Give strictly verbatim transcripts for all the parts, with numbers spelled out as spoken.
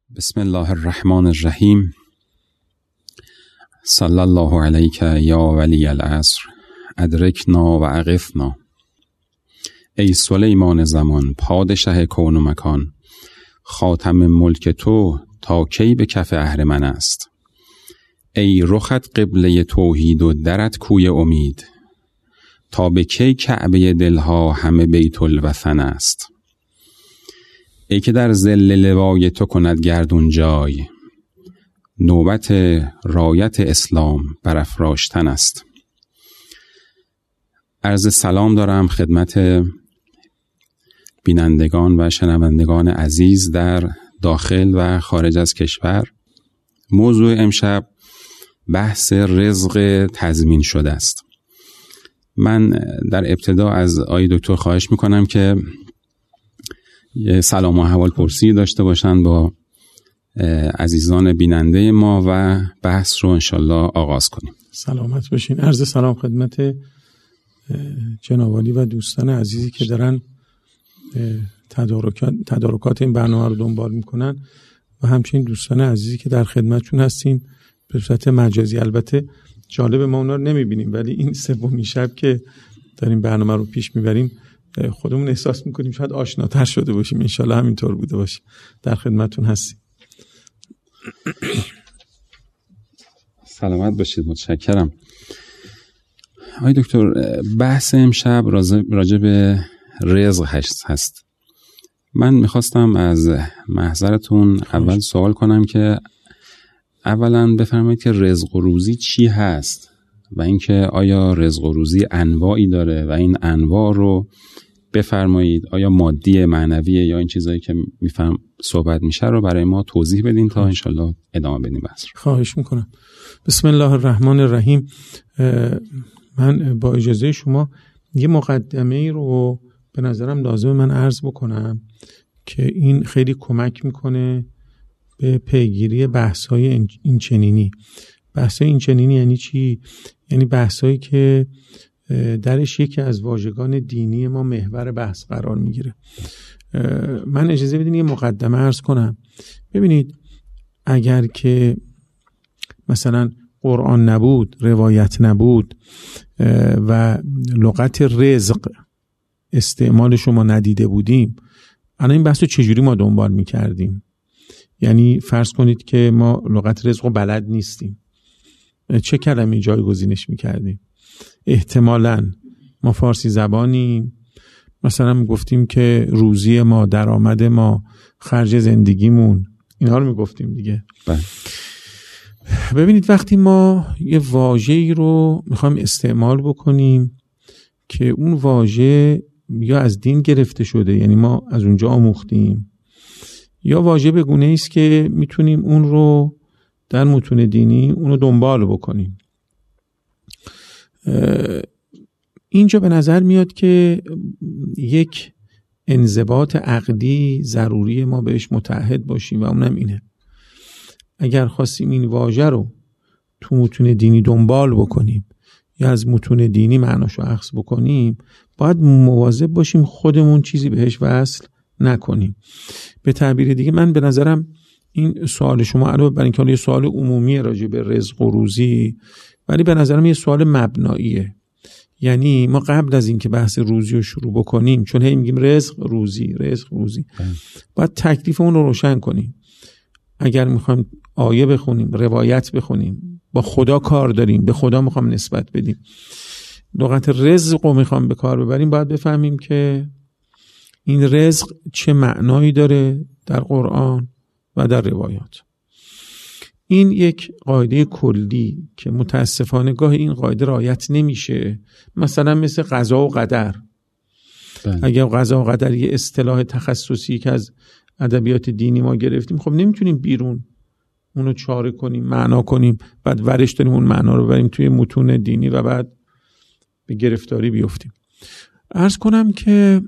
بسم الله الرحمن الرحیم. صلی الله علیک یا ولی العصر ادرکنا و اغثنا. ای سلیمان زمان، پادشه کون و مکان، خاتم ملک تو تا کی به کف اهرمن است. ای رخت قبله توحید و درت کوی امید، تا به کی کعبه دلها همه بیت الوطن است. ای که در ظل لوای تو کند گردون جای، نوبت رایت اسلام برافراشتن است. عرض سلام دارم خدمت بینندگان و شنوندگان عزیز در داخل و خارج از کشور. موضوع امشب بحث رزق تضمین شده است. من در ابتدا از آقای دکتر خواهش میکنم که یه سلام و احوال پرسی داشته باشن با عزیزان بیننده ما و بحث رو انشالله آغاز کنیم. سلامت باشین. عرض سلام خدمت جنابعالی و دوستان عزیزی که دارن تدارکات, تدارکات این برنامه رو دنبال میکنن و همچنین دوستان عزیزی که در خدمتشون هستیم به صورت مجازی. البته جالب ما اونا رو نمیبینیم، ولی این سومین شب که داریم برنامه رو پیش میبریم خودمون احساس میکنیم شاید آشناتر شده باشیم. انشالله همینطور بوده باشه. در خدمتون هستیم. سلامت باشید. متشکرم. آقای دکتر، بحث امشب راجع به رزق هست. من میخواستم از محضرتون اول سوال کنم که اولا بفرمایید که رزق و روزی چی هست و اینکه آیا رزق و روزی انواعی داره و این انواع رو بفرمایید آیا مادی، معنویه یا این چیزایی که میفهم صحبت میشه رو برای ما توضیح بدین تا انشالله ادامه بدیم بحث رو. خواهش میکنم. بسم الله الرحمن الرحیم. من با اجازه شما یه مقدمه ای رو به نظرم لازم من عرض بکنم که این خیلی کمک میکنه به پیگیری بحث‌های این چنینی. بحث‌های این چنینی یعنی چی؟ یعنی بحث‌هایی که درش یکی از واژگان دینی ما محور بحث قرار میگیره. من اجازه بدین یه مقدمه عرض کنم. ببینید، اگر که مثلا قرآن نبود، روایت نبود و لغت رزق استعمال شما ندیده بودیم، الان این بحث رو چجوری ما دنبال میکردیم؟ یعنی فرض کنید که ما لغت رزق رو بلد نیستیم، چه کلمه‌ای جایگزینش میکردیم؟ احتمالاً ما فارسی زبانیم، مثلا گفتیم که روزی ما، درآمد ما، خرج زندگیمون، اینا رو میگفتیم دیگه. بله. ببینید، وقتی ما یه واژه‌ای رو میخوایم استعمال بکنیم که اون واژه یا از دین گرفته شده، یعنی ما از اونجا آموختیم، یا واژه به گونه‌ای است که میتونیم اون رو در متون دینی اون رو دنبال بکنیم، اینجا به نظر میاد که یک انضباط عقدی ضروری ما بهش متعهد باشیم و اونم اینه: اگر خواستیم این واژه رو تو متون دینی دنبال بکنیم یا از متون دینی معناشو اخذ بکنیم، باید مواظب باشیم خودمون چیزی بهش وصل نکنیم. به تعبیر دیگه، من به نظرم این سوال شما علاوه بر اینکه یه سوال عمومی راجع به رزق و روزی، ولی به نظرم یه سوال مبناییه. یعنی ما قبل از اینکه بحث روزی رو شروع بکنیم، چون هی میگیم رزق روزی رزق روزی، باید تکلیفمون رو روشن کنیم. اگر میخوایم آیه بخونیم، روایت بخونیم، با خدا کار داریم، به خدا میخوام نسبت بدیم، لغت رزق رو میخوام به کار ببریم، باید بفهمیم که این رزق چه معنایی داره در قرآن و در روایات. این یک قاعده کلی که متاسفانه گاهی این قاعده رعایت نمیشه. مثلا مثل قضا و قدر. بله. اگر قضا و قدر یه اصطلاح تخصصی که از ادبیات دینی ما گرفتیم، خب نمیتونیم بیرون اونو چاره کنیم، معنا کنیم، بعد ورش داریم اون معنا رو بریم توی متون دینی و بعد به گرفتاری بیفتیم. عرض کنم که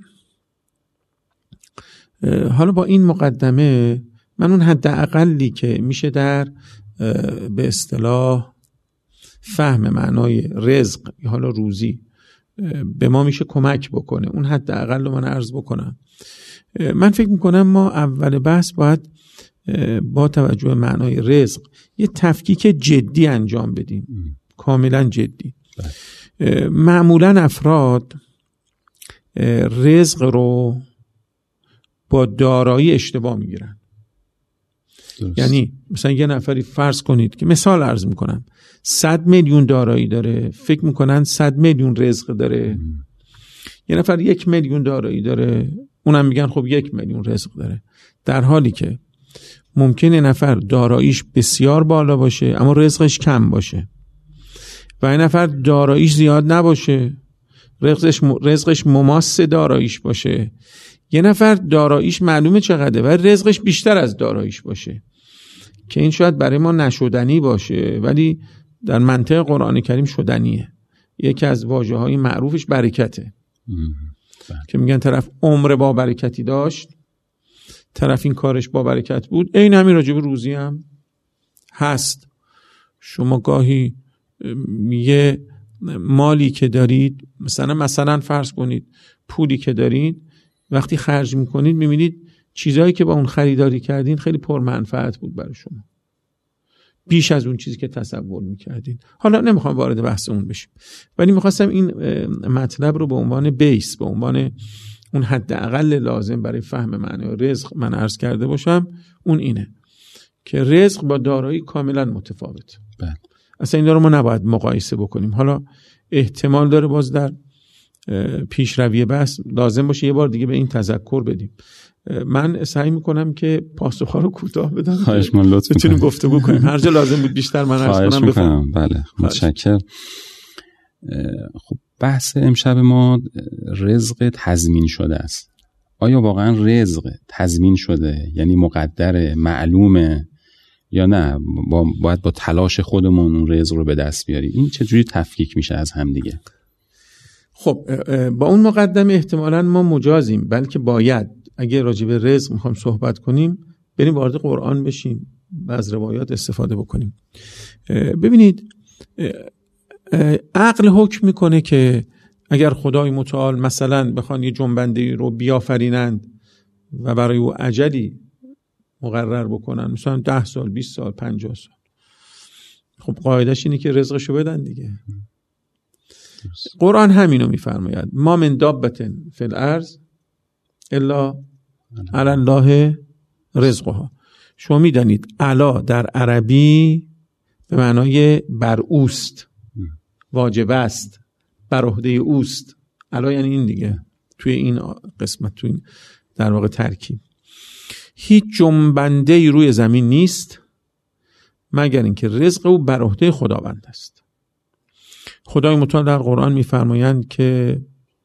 حالا با این مقدمه من اون حد اقلی که میشه در به اصطلاح فهم معنای رزق یا حالا روزی به ما میشه کمک بکنه، اون حد اقل رو من عرض بکنم. من فکر میکنم ما اول بحث باید با توجه به معنای رزق یه تفکیک جدی انجام بدیم. ام. کاملا جدی. بله. معمولا افراد رزق رو با دارایی اشتباه میگیرن. درست. یعنی مثلا یه نفری فرض کنید که مثال عرض میکنم صد میلیون دارایی داره، فکر میکنن صد میلیون رزق داره. ام. یه نفر یک میلیون دارایی داره، اونم میگن خب یک میلیون رزق داره، در حالی که ممکنه نفر داراییش بسیار بالا باشه اما رزقش کم باشه و این نفر داراییش زیاد نباشه، رزقش رزقش مماس داراییش باشه. یه نفر داراییش معلومه چقدره و رزقش بیشتر از داراییش باشه، که این شاید برای ما نشدنی باشه ولی در منطق قرآن کریم شدنیه. یکی از واژه‌های معروفش برکته که میگن طرف عمر با برکتی داشت، طرف این کارش با برکت بود. این همین راجب روزی هم هست. شما گاهی یه مالی که دارید، مثلا مثلا فرض کنید پولی که دارید، وقتی خرج میکنید میبینید چیزایی که با اون خریداری کردین خیلی پرمنفعت بود برای شما، بیش از اون چیزی که تصور میکردین. حالا نمیخوام وارد بحث اون بشیم، ولی میخواستم این مطلب رو به عنوان بیس، به عنوان اون حداقل لازم برای فهم معنی رزق من عرض کرده باشم. اون اینه که رزق با دارایی کاملا متفاوت. بله. اصلا این رو ما نباید مقایسه بکنیم. حالا احتمال داره باز در پیشروی بحث لازم باشه یه بار دیگه به این تذکر بدیم. من سعی میکنم که پاسخ‌ها رو کوتاه بدم، خواهش من لطف بتونیم گفتگو کنیم. هر جا لازم بود بیشتر من عرض کنم بفرمایید. بله متشکرم. خب بحث امشب ما رزق تضمین شده است. آیا واقعا رزق تضمین شده، یعنی مقدره، معلومه، یا نه با باید با تلاش خودمون اون رزق رو به دست بیاریم؟ این چجوری تفکیک میشه از هم دیگه؟ خب با اون مقدمه احتمالاً ما مجازیم، بلکه باید اگه راجع به رزق میخوایم صحبت کنیم بریم وارد قرآن بشیم و از روایات استفاده بکنیم. ببینید عقل حکم میکنه که اگر خدای متعال مثلا بخوان یه جنبنده رو بیافرینند و برای او اجلی مقرر بکنن، مثلا ده سال، بیست سال، پنجاه سال، خب قاعدش اینه که رزقشو بدن دیگه. قرآن همینو میفرماید ما من دابة فی الارض الا علی الله رزقها. شما میدانید الا در عربی به معنای بر اوست، واجب است، بر عهده اوست. الا یعنی این دیگه، توی این قسمت، توی این در واقع ترکیب هیچ جنبنده ای روی زمین نیست مگر اینکه رزق او بر عهده خداوند است. خدای متعال در قرآن میفرمایند که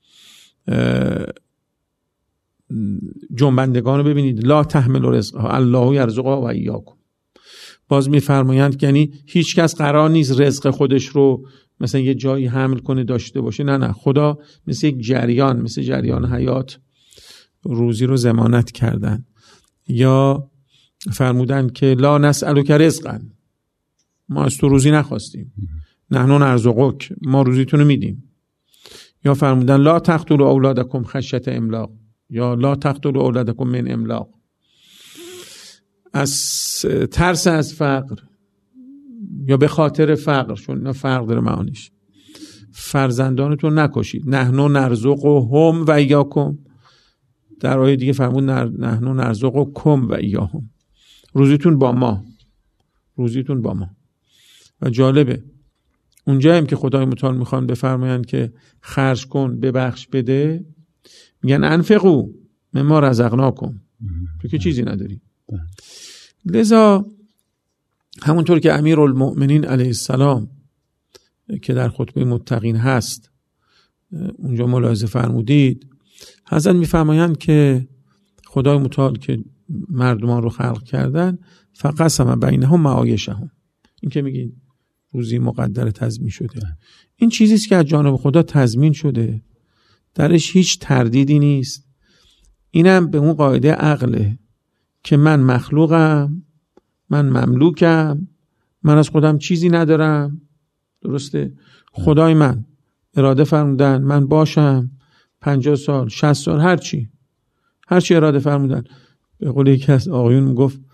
جنبندگان رو ببینید لا تحمل رزقها الله یرزقها و ایاکم. باز میفرمایند که یعنی هیچ کس قرار نیست رزق خودش رو مثلا یه جایی حمل کنه داشته باشه. نه نه، خدا مثل یک جریان، مثل جریان حیات روزی رو ضمانت کردن. یا فرمودن که لا نسألک رزقا، ما از تو روزی نخواستیم، نحن نرزقک، ما روزیتون رو میدیم. یا فرمودن لا تقتلوا اولادکم خشیة املاق، یا لا تقتلوا اولادکم من املاق، از ترس از فقر یا به خاطر فقر، چون اینا فرق داره معانیش، فرزندانتون نکشید. نحن نرزقهم و ایاکم. در آیه دیگه فرمود نحن نرزقکم و ایاهم، روزیتون با ما، روزیتون با ما. و جالبه اونجا هم که خدای متعال میخوان بفرمایند که خرج کن، ببخش، بده، میگن انفقوا مما رزقناکم، تو که چیزی نداری. لذا همونطور که امیرالمؤمنین علیه السلام که در خطبه متقین هست اونجا ملاحظه فرمودید، حضرت میفرمایند که خدای متعال که مردمان رو خلق کردن فقسم بینهم معایشهم، این که میگین روزی مقدر تضمین شده، این چیزیست که از جانب خدا تضمین شده، درش هیچ تردیدی نیست. اینم به اون قاعده عقله که من مخلوقم، من مملوکم، من از خودم چیزی ندارم. درسته؟ خدای من اراده فرمودن من باشم پنجاه سال، شصت سال، هرچی هرچی اراده فرمودن. به قول یکی از آقایون میگفت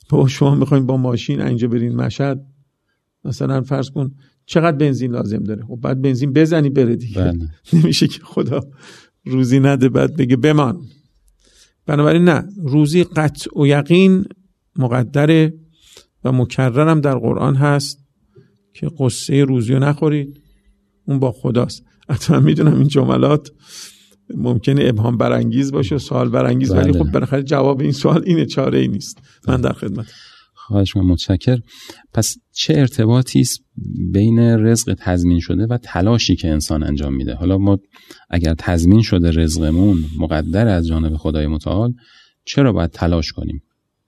بابا شما میخواین با ماشین اینجا برین مشهد، مثلا فرض کن چقدر بنزین لازم داره، خب بعد بنزین بزنی بره دیگه. بله. نمیشه که خدا روزی نده بعد بگه بمان. بنابراین نه، روزی قطع و یقین مقدره و مکررم در قرآن هست که قصه روزی رو نخورید، اون با خداست. حتما میدونم این جملات ممکنه ابهام برانگیز باشه و سوال برانگیز، ولی خب بالاخره جواب این سوال اینه، چاره ای نیست. من در خدمت. خواهش می‌کنم، متشکر. پس چه ارتباطی است بین رزق تضمین شده و تلاشی که انسان انجام میده؟ حالا ما اگر تضمین شده رزقمون مقدر از جانب خدای متعال، چرا باید تلاش کنیم؟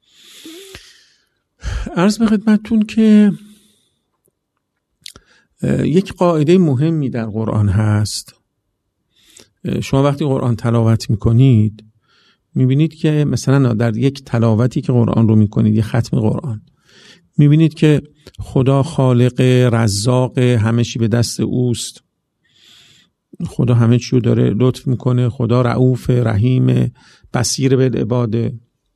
عرض به خدمتتون که یک قاعده مهمی در قرآن هست. شما وقتی قرآن تلاوت میکنید میبینید که مثلا در یک تلاوتی که قرآن رو میکنید، یک ختم قرآن، میبینید که خدا خالق، رزاق، همه چی به دست اوست، خدا همه چی رو داره لطف میکنه، خدا رؤوف، رحیم، بصیر بالعباده.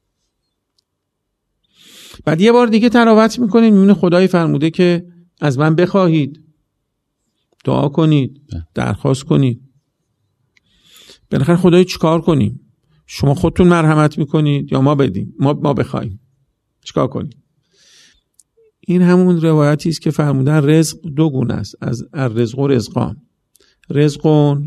بعد یه بار دیگه تلاوت میکنید میبینید خدای فرموده که از من بخواهید، دعا کنید، درخواست کنید. بالاخره خدای چیکار کنیم؟ شما خودتون مرحمت میکنید یا ما بدیم؟ ما ما بخوایم چیکار کنیم؟ این همون روایتی است که فرمودن رزق دو گونه است، از الرزق و رزقان. رزقون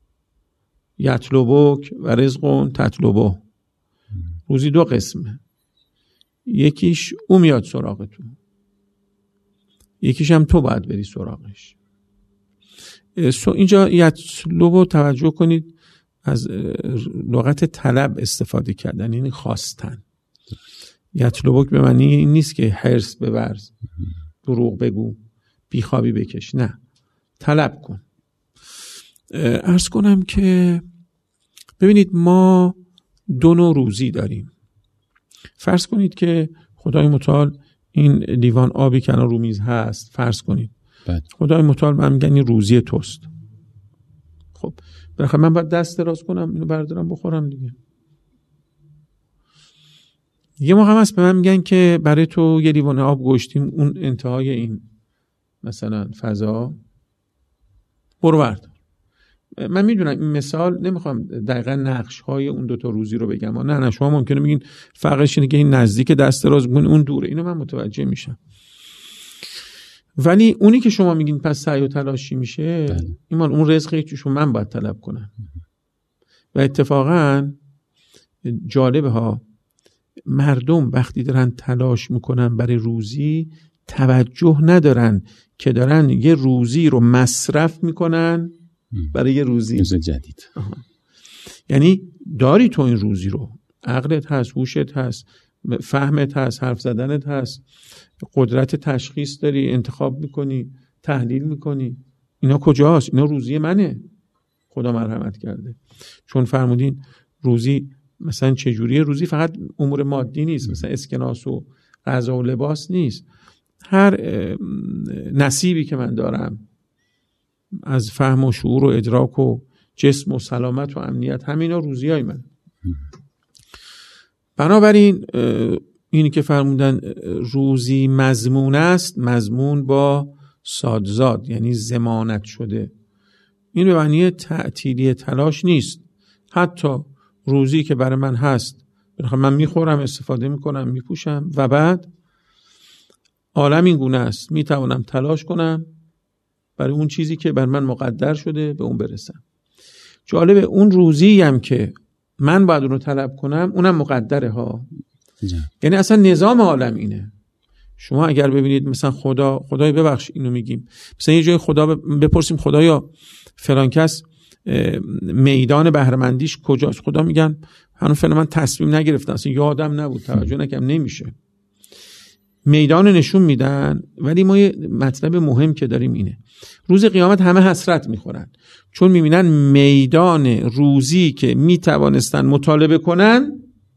یطلبک و رزقون تطلبه. روزی دو قسمه، یکیش او میاد سراغتون، یکیش هم تو باید بری سراغش. اینجا یطلبو توجه کنید، از لغت طلب استفاده کردن، یعنی خواستن. یطلبک به معنی این نیست که حرص بورز، دروغ بگو، بیخوابی بکش، نه، طلب کن. عرض کنم که ببینید ما دو نوع روزی داریم. فرض کنید که خدای متعال این لیوان آبی که الان رو میز هست، فرض کنید بد. خدای متعال من میگن این روزی توست. خب بالاخره من باید دست دراز کنم اینو بردارم بخورم دیگه. یه موقع هم هست به من میگن که برای تو یه لیوان آب گوشتیم اون انتهای این مثلا فضا، برو بردار. من میدونم این مثال نمیخوام دقیقا نقش های اون دوتا روزی رو بگم، نه نه شما ممکنه بگین فرقش اینه که این نزدیک دست دراز میکنه اون دوره، اینو من متوجه میشم. ولی اونی که شما میگین پس سعی و تلاشی میشه، بله. ایمان اون رزقی که شما من باید طلب کنم. و اتفاقا جالبه ها، مردم وقتی دارن تلاش میکنن برای روزی توجه ندارن که دارن یه روزی رو مصرف میکنن برای یه روزی روز جدید. آها. یعنی داری تو این روزی رو، عقلت هست، هوشت هست، فهمت هست، حرف زدنت هست، قدرت تشخیص داری، انتخاب میکنی، تحلیل میکنی، اینا کجاست؟ اینا روزی منه، خدا مرحمت کرده. چون فرمودین روزی مثلا چجوریه؟ روزی فقط امور مادی نیست، مثلا اسکناس و غذا و لباس نیست. هر نصیبی که من دارم از فهم و شعور و ادراک و جسم و سلامت و امنیت، همینا روزی های من. بنابراین اینی که فرمودن روزی مضمون است، مضمون با سادزاد یعنی ضمانت شده، این به معنی تعطیلی تلاش نیست. حتی روزی که برای من هست من میخورم، استفاده میکنم، میپوشم و بعد عالم این گونه است، میتوانم تلاش کنم برای اون چیزی که بر من مقدر شده به اون برسم. جالبه اون روزی هم که من باید اونو طلب کنم اونم مقدره ها. جا. یعنی اصلا نظام عالم اینه. شما اگر ببینید مثلا خدا، خدای ببخش اینو میگیم، مثلا یه جای خدا بپرسیم خدایا فلان کس میدان بهره‌مندیش کجاست، خدا میگن هنوز فعلا من تصمیم نگرفتم، اصلا یادم نبود، توجه نکردم، نمیشه. میدان نشون میدن. ولی ما یه مطلب مهم که داریم اینه، روز قیامت همه حسرت میخورن چون میبینن میدان روزی که میتوانستن مطالبه کنن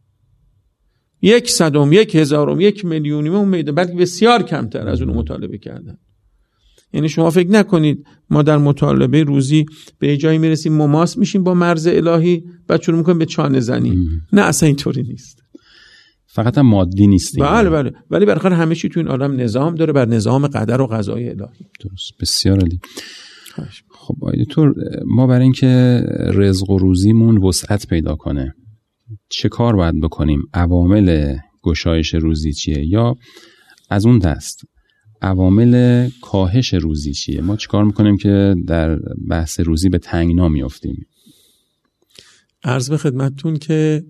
یک صدم، یک هزارم، یک میلیونیم اون میدان، بلکه بسیار کمتر از اون مطالبه کردن. یعنی شما فکر نکنید ما در مطالبه روزی به جایی میرسیم مماس میشیم با مرز الهی بعد شروع میکنیم به چانه زنی. نه اصلا اینطوری نیست. فقط هم مادی نیست دیگه. بله بله، ولی بالاخره همه چی تو این عالم نظام داره بر نظام قدر و قضای الهی. درست، بسیار عالی. خب آقای دکتر، ما برای اینکه رزق و روزیمون وسعت پیدا کنه چه کار باید بکنیم؟ عوامل گشایش روزی چیه؟ یا از اون دست عوامل کاهش روزی چیه؟ ما چه کار میکنیم که در بحث روزی به تنگنا میافتیم؟ عرض به خدمتتون که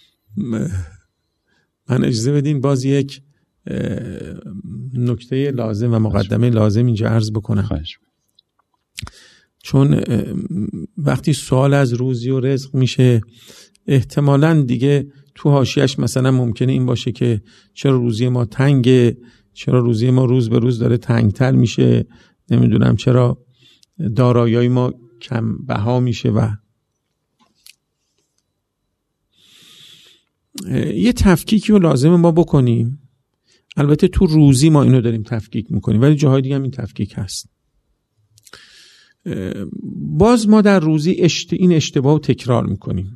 من اجازه بدین باز یک نکته لازم و مقدمه لازم اینجا عرض بکنم. خواهش. چون وقتی سوال از روزی و رزق میشه احتمالاً دیگه تو حاشیه‌اش مثلا ممکنه این باشه که چرا روزی ما تنگه، چرا روزی ما روز به روز داره تنگتر میشه، نمیدونم چرا دارایی‌های ما کم بها میشه. و یه تفکیکی رو لازمه ما بکنیم. البته تو روزی ما اینو داریم تفکیک میکنیم، ولی جاهای دیگه هم این تفکیک هست. باز ما در روزی اشت... این اشتباه رو تکرار میکنیم،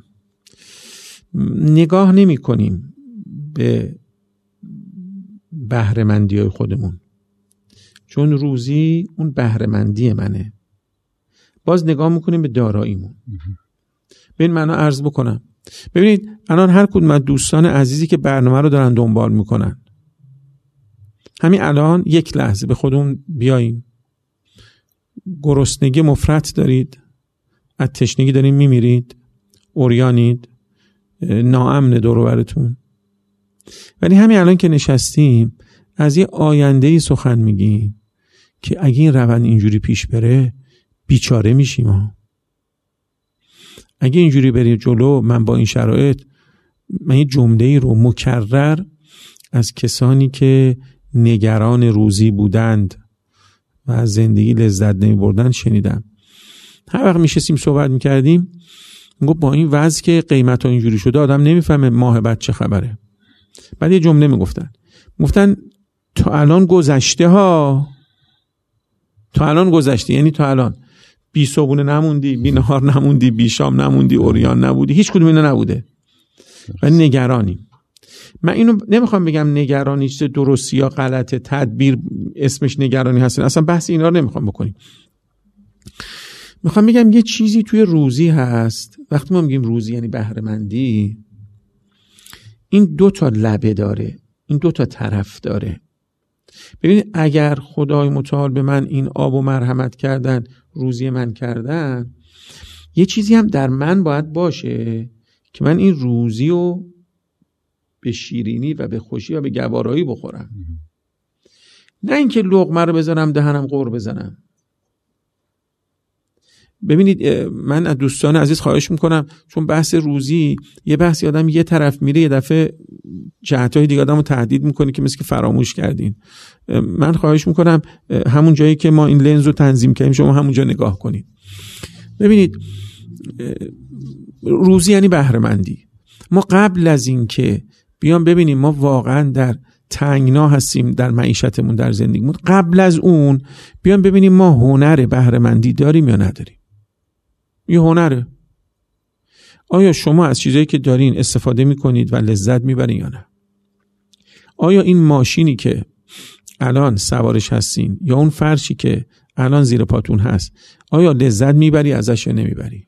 نگاه نمی کنیم به بهره‌مندی های خودمون، چون روزی اون بهره‌مندی منه. باز نگاه میکنیم به داراییمون. به این معنا عرض بکنم، ببینید الان هر کدوم از دوستان عزیزی که برنامه رو دارن دنبال میکنن، همین الان یک لحظه به خودمون بیاییم. گرسنگی مفرط دارید، از تشنگی دارین میمیرید، عریانید، ناامن دور و برتون، ولی همین الان که نشستیم از یه آینده‌ای سخن میگیم که اگه این روند اینجوری پیش بره بیچاره میشیم ها. اگه اینجوری بری جلو، من با این شرایط، من یه جمله‌ای رو مکرر از کسانی که نگران روزی بودند و از زندگی لذت نمی بردن شنیدم. هر وقت میشستیم صحبت میکردیم میگفت با این وضع که قیمت ها اینجوری شده آدم نمیفهمه ماه بعد چه خبره. بعد یه جمله میگفتن میگفتن تا الان گذشته ها، تا الان گذشته، یعنی تا الان بی صبونه نموندی، بی نهار نموندی، بی شام نموندی، عریان نبودی، هیچ کدوم اینا نبوده و نگرانیم. من اینو نمیخوام بگم نگرانی چیز درستی یا غلطه، تدبیر اسمش نگرانی هست، اصلا بحث اینا رو نمیخوام بکنیم. میخوام بگم یه چیزی توی روزی هست. وقتی ما میگیم روزی یعنی بهره‌مندی، این دو تا لبه داره، این دو تا طرف داره. ببینید اگر خدای متعال به من این آب و مرحمت کردن، روزی من کردن، یه چیزی هم در من باید باشه که من این روزی رو به شیرینی و به خوشی و به گوارایی بخورم، نه اینکه لقمه رو بزنم دهنم قور بزنم. ببینید من از دوستان عزیز خواهش میکنم، چون بحث روزی یه بحثی آدم یه طرف میره یه دفعه جهتهای دیگه آدم رو تهدید میکنه که مثل که فراموش کردین. من خواهش میکنم همون جایی که ما این لنز رو تنظیم کردیم شما همونجا نگاه کنید. ببینید روزی یعنی بهره‌مندی. ما قبل از این که بیام ببینیم ما واقعا در تنگنا هستیم در معیشتمون، در زندگیمون، قبل از اون بیام ببینیم ما هنر بهره‌مندی داریم یا نداریم. یه هنره. آیا شما از چیزایی که دارین استفاده میکنید و لذت میبرین یا نه؟ آیا این ماشینی که الان سوارش هستین یا اون فرشی که الان زیر پاتون هست، آیا لذت میبری ازش یا نمیبری؟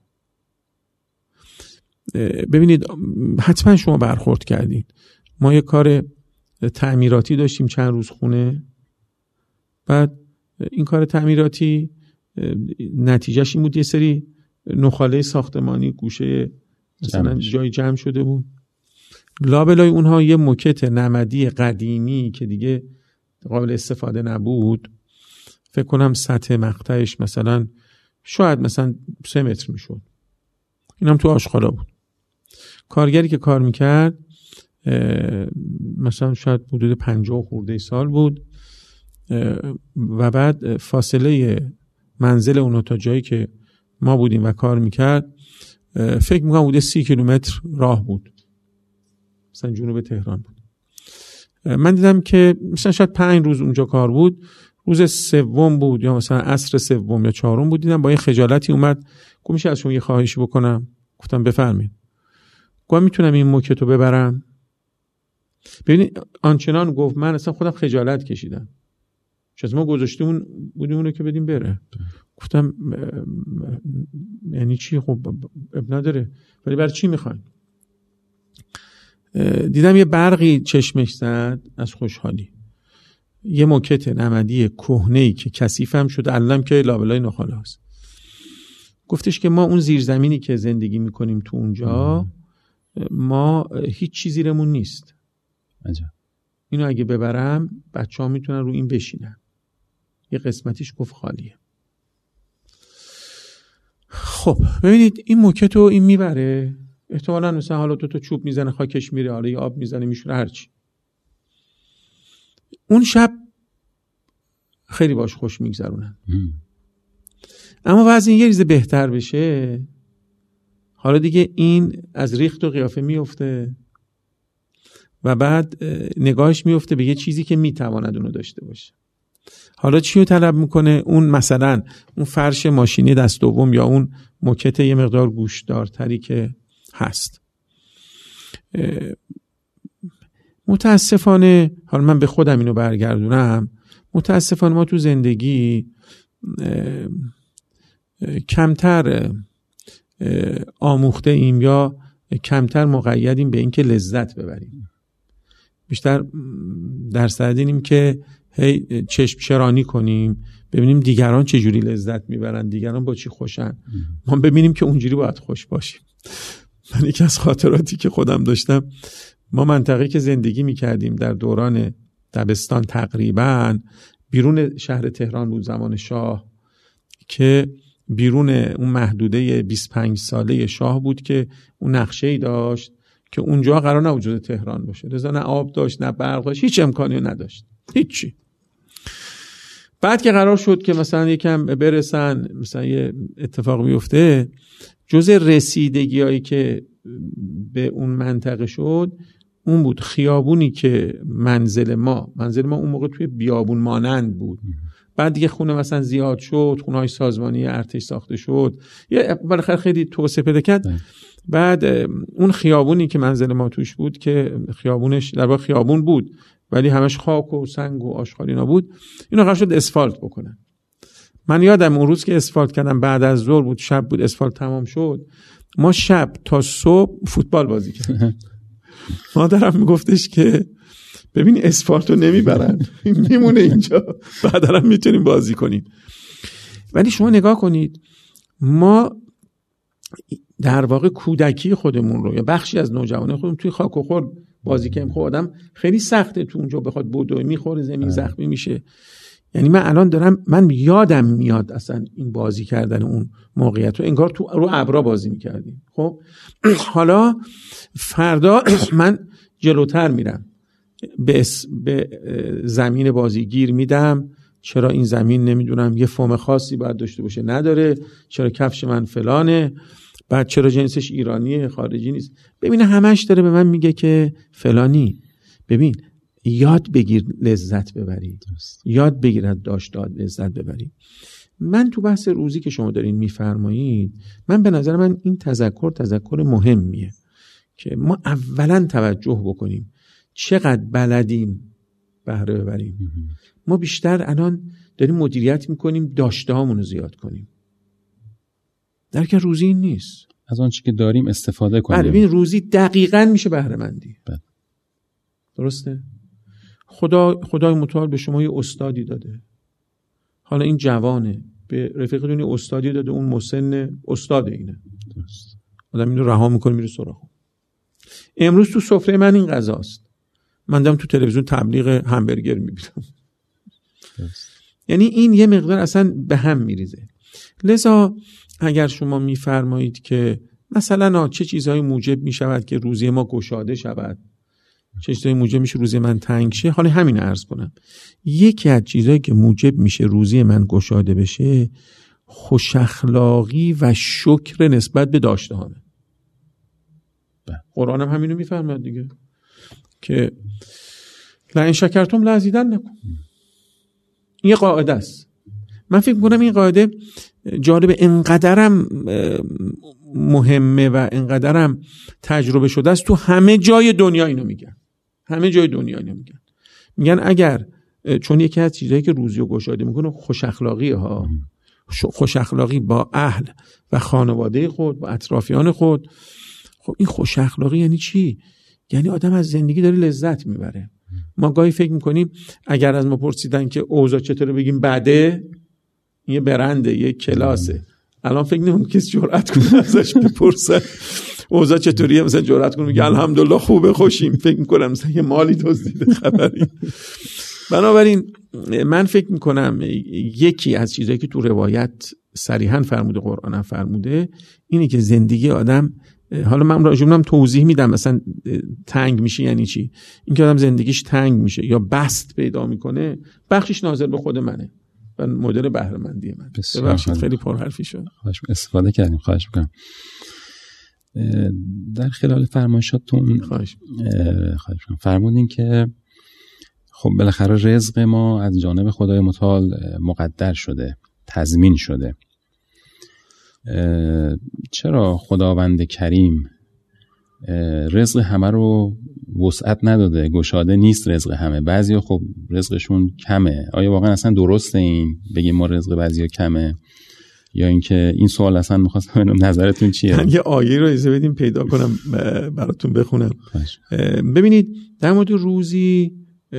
ببینید حتما شما برخورد کردین. ما یه کار تعمیراتی داشتیم چند روز خونه، بعد این کار تعمیراتی نتیجهش این بود یه سری نخاله ساختمانی گوشه مثلا جای جمع شده بود، لابلای اونها یه موکت نمدی قدیمی که دیگه قابل استفاده نبود، فکر کنم سطح مقطعش مثلا شاید مثلا سه متر میشد، اینم تو آشغالا بود. کارگری که کار میکرد مثلا شاید حدود پنجاه خورده سال بود و بعد فاصله منزل اونو تا جایی که ما بودیم و کار میکرد فکر میکنم حدود سی کیلومتر راه بود، مثلا جنوب تهران بود. من دیدم که مثلا شاید پنج روز اونجا کار بود، روز سوم بود یا مثلا عصر سوم یا چهارم بود، دیدم با یه خجالتی اومد گفت میشه از شما یه خواهشی بکنم؟ گفتم بفرمایید. گفت میتونم این موکتو ببرم؟ ببینید آنچنان گفت من اصلا خودم خجالت کشیدم. چون ما گذاشتیم بودیم اونو که بدیم بره. گفتم یعنی چی؟ خب اب نداره، ولی برای چی میخواین؟ دیدم یه برقی چشمش زد از خوشحالی. یه موکت نمدی کهنه‌ای که کثیفم شده، علم که لابلای نخاله هست. گفتش که ما اون زیرزمینی که زندگی میکنیم تو اونجا ما هیچ چیزی زیرمون نیست. عجب. اینو اگه ببرم بچه‌ها میتونن رو این بشینن. یه قسمتیش گفت خالیه. خب ببینید این موکت رو این میبره، احتمالاً مثلا حالا دو تا چوب میزنه خاکش میره، حالا یه آب میزنه میشوره، هرچی. اون شب خیلی باش خوش میگذرونن. اما وضع این یه ریزه بهتر بشه، حالا دیگه این از ریخت و قیافه میفته و بعد نگاهش میفته به یه چیزی که میتواند اونو داشته باشه. حالا چی رو طلب میکنه؟ اون مثلا اون فرش ماشینی دست دوم یا اون موکت یه مقدار گوشدارتری که هست. متاسفانه حالا من به خودم اینو برگردونم، متاسفانه ما تو زندگی کمتر آموخته ایم یا کمتر مقیدیم به اینکه لذت ببریم. بیشتر در صدد اینیم که هی چشم چرانی کنیم، ببینیم دیگران چه جوری لذت میبرن، دیگران با چی خوشن، ما ببینیم که اونجوری باید خوش باشیم. من یکی از خاطراتی که خودم داشتم، ما منطقه که زندگی میکردیم در دوران دبستان تقریبا بیرون شهر تهران بود، زمان شاه، که بیرون اون محدوده بیست و پنج ساله شاه بود که اون نقشه‌ای داشت که اونجا قرار نبود جزء تهران باشه. لذا نه آب داشت نه برق داشت، هیچ امکانی نداشت، هیچی. بعد که قرار شد که مثلا یکم برسن، مثلا یه اتفاق بیفته، جزء رسیدگی‌هایی که به اون منطقه شد اون بود خیابونی که منزل ما منزل ما اون موقع توی بیابون مانند بود. بعد دیگه خونه مثلا زیاد شد، خونه‌های سازمانی ارتش ساخته شد، یه بالاخره خیلی توسعه پیدا کرد. بعد اون خیابونی که منزل ما توش بود که خیابونش در واقع خیابون بود ولی همش خاک و سنگ و آشغالینا بود، اینو قرار شد اسفالت بکنن. من یادم اون روز که اسفالت کردم بعد از ظهر بود، شب بود، اسفالت تمام شد، ما شب تا صبح فوتبال بازی کردیم. مادرم میگفتش که ببین اسفالت رو نمیبرن، میمونه اینجا، بعداً میتونیم بازی کنیم. ولی شما نگاه کنید، ما در واقع کودکی خودمون رو یا بخشی از نوجوانی خودمون توی خاک و خور بازی کنیم. خب آدم خیلی سخته تو اونجا بخواد بدوی، میخوره زمین، زخمی میشه. یعنی من الان دارم، من یادم میاد اصلا این بازی کردن اون موقعیت رو، انگار تو رو ابرا بازی میکردیم. خب حالا فردا من جلوتر میرم، به, به زمین بازی گیر میدم، چرا این زمین نمیدونم یه فرم خاصی باید داشته باشه، نداره، چرا کفش من فلانه، بعد چرا جنسش ایرانیه خارجی نیست. ببین همش داره به من میگه که فلانی. ببین یاد بگیر لذت ببری، یاد بگیر از داشت داد لذت ببری. من تو بحث روزی که شما دارین میفرمایید، من به نظر من این تذکر تذکر مهمیه که ما اولا توجه بکنیم چقدر بلدیم بهره ببریم. ما بیشتر الان داریم مدیریت میکنیم داشته هامونو زیاد کنیم، در که روزی این نیست. از آن چی که داریم استفاده کنیم. ببین روزی دقیقاً میشه بهره مندی. درسته؟ خدا خدای متعال به شما یه استادی داده، حالا این جوانه، به رفیقتون استادی داده، اون مسن استاد اینه. درست. آدم اینو رها میکنه میره سراغ. امروز تو سفره من این غذاست، من دارم تو تلویزیون تبلیغ همبرگر میبینم. یعنی این یه مقدار اصلا به هم میریزه. لذا اگر شما میفرمایید که مثلا چه چیزهایی موجب میشود که روزی ما گشاده شود، چه چیزایی موجب میشه روزی من تنگ شه، حالا همین عرض کنم. یکی از چیزایی که موجب میشه روزی من گشاده بشه خوش اخلاقی و شکر نسبت به داشتهامه. قرآن هم همینو میفرماید دیگه که لئن شکرتم لازیدنکم. این یه قاعده است. من فکر می‌کنم این قاعده جالب، انقدرم مهمه و انقدرم تجربه شده است، تو همه جای دنیا اینو میگن، همه جای دنیا اینو میگن. میگن اگر، چون یکی از چیزایی که روزی رو گشاده میکنه خوش اخلاقی ها، خوش اخلاقی با اهل و خانواده خود، با اطرافیان خود. خب این خوش اخلاقی یعنی چی؟ یعنی آدم از زندگی داره لذت میبره. ما گاهی فکر میکنیم اگر از ما پرسیدن که اوضاع چطوره بگیم بده، یه برنده، یه کلاسه. الان فکر نمی‌کنم کسی جرأت کنه ازش بپرسه اوضاع چطوریه، مثلا جرأت کنه میگه الحمدلله خوبه خوشیم. فکر میکنم مثلا یه مالی دزدیده خبری. بنابراین من فکر میکنم یکی از چیزایی که تو روایت صریحاً فرموده، قرآن هم فرموده، اینه که زندگی آدم، حالا من راجعش توضیح میدم مثلا تنگ میشه یعنی چی. این که آدم زندگیش تنگ میشه یا بست پیدا میکنه، بخشش ناظر به خود منه و مدل بهره مندی من. ببخشید خیلی پرحرفی شد. خواهش استفاده کردیم. خواهش میکنم. در خلال فرمایشاتتون خواهش خواهش میکنم فرمودین که خب بالاخره رزق ما از جانب خدای متعال مقدر شده، تضمین شده. چرا خداوند کریم رزق همه رو وسعت نداده؟ گشاده نیست رزق همه. بعضیا خب رزقشون کمه. آیا واقعا اصلا درسته این بگیم ما رزق بعضیا کمه، یا اینکه این سوال اصلا می‌خواستم ببینم نظرتون چیه؟ من یه آیه رو اجازه بدیم پیدا کنم براتون بخونم. ببینید در مورد روزی،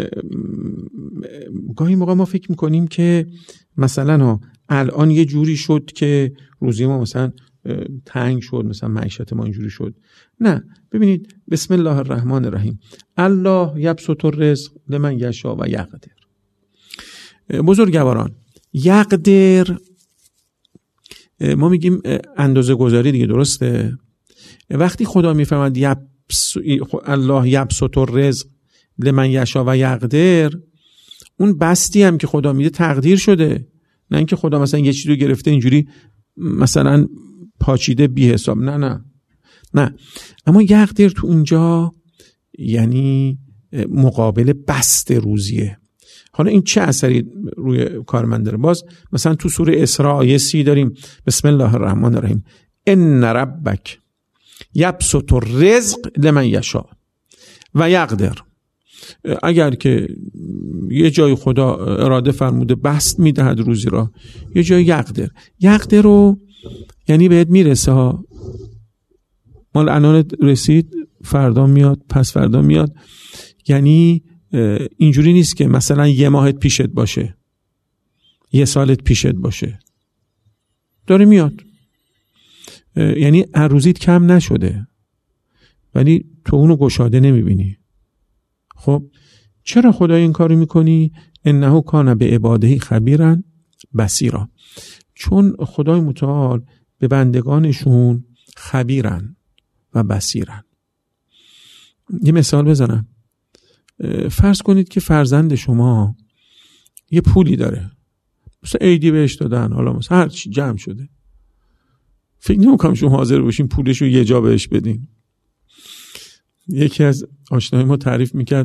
گاهی موقع ما فکر میکنیم که مثلا ها الان یه جوری شد که روزی ما مثلا تنگ شد، مثلا معیشت ما اینجوری شد. نه، ببینید بسم الله الرحمن الرحیم، الله یبسط الرزق لمن یشاء و یقدر. بزرگواران، یقدر ما میگیم اندازه گذاری دیگه، درسته؟ وقتی خدا میفرماد یبس الله یبسط الرزق لمن یشاء و یقدر، اون بستی هم که خدا میده تقدیر شده، نه اینکه خدا مثلا یه چیزی رو گرفته اینجوری مثلا پاچیده بی حساب. نه نه نه اما یقدر تو اونجا یعنی مقابل بست روزیه. حالا این چه اثری روی کارمند داره؟ باز مثلا تو سوره اسراء آیه سی داریم بسم الله الرحمن الرحیم ان ربک یبسط الرزق لمن یشاء و یقدر. اگر که یه جای خدا اراده فرموده بست میدهد روزی را، یه جای یقدر. یقدر رو یعنی بهت میرسه ها، مال الان رسید فردا میاد، پس فردا میاد. یعنی اینجوری نیست که مثلا یه ماهت پیشت باشه، یه سالت پیشت باشه، داره میاد. یعنی هر روزیت کم نشده ولی تو اونو گشاده نمیبینی. خب چرا خدا این کارو میکنی؟ انه کان به عباده خبیرا بصیرا. چون خدای متعال به بندگانشون خبیرن و بصیرن. یه مثال بزنم. فرض کنید که فرزند شما یه پولی داره، مثلا عیدی بهش دادن، حالا مثلا هر چی جمع شده، فکر نمی‌کنم شما حاضر باشین پولشو یه جا بهش بدین. یکی از آشنای ما تعریف میکرد،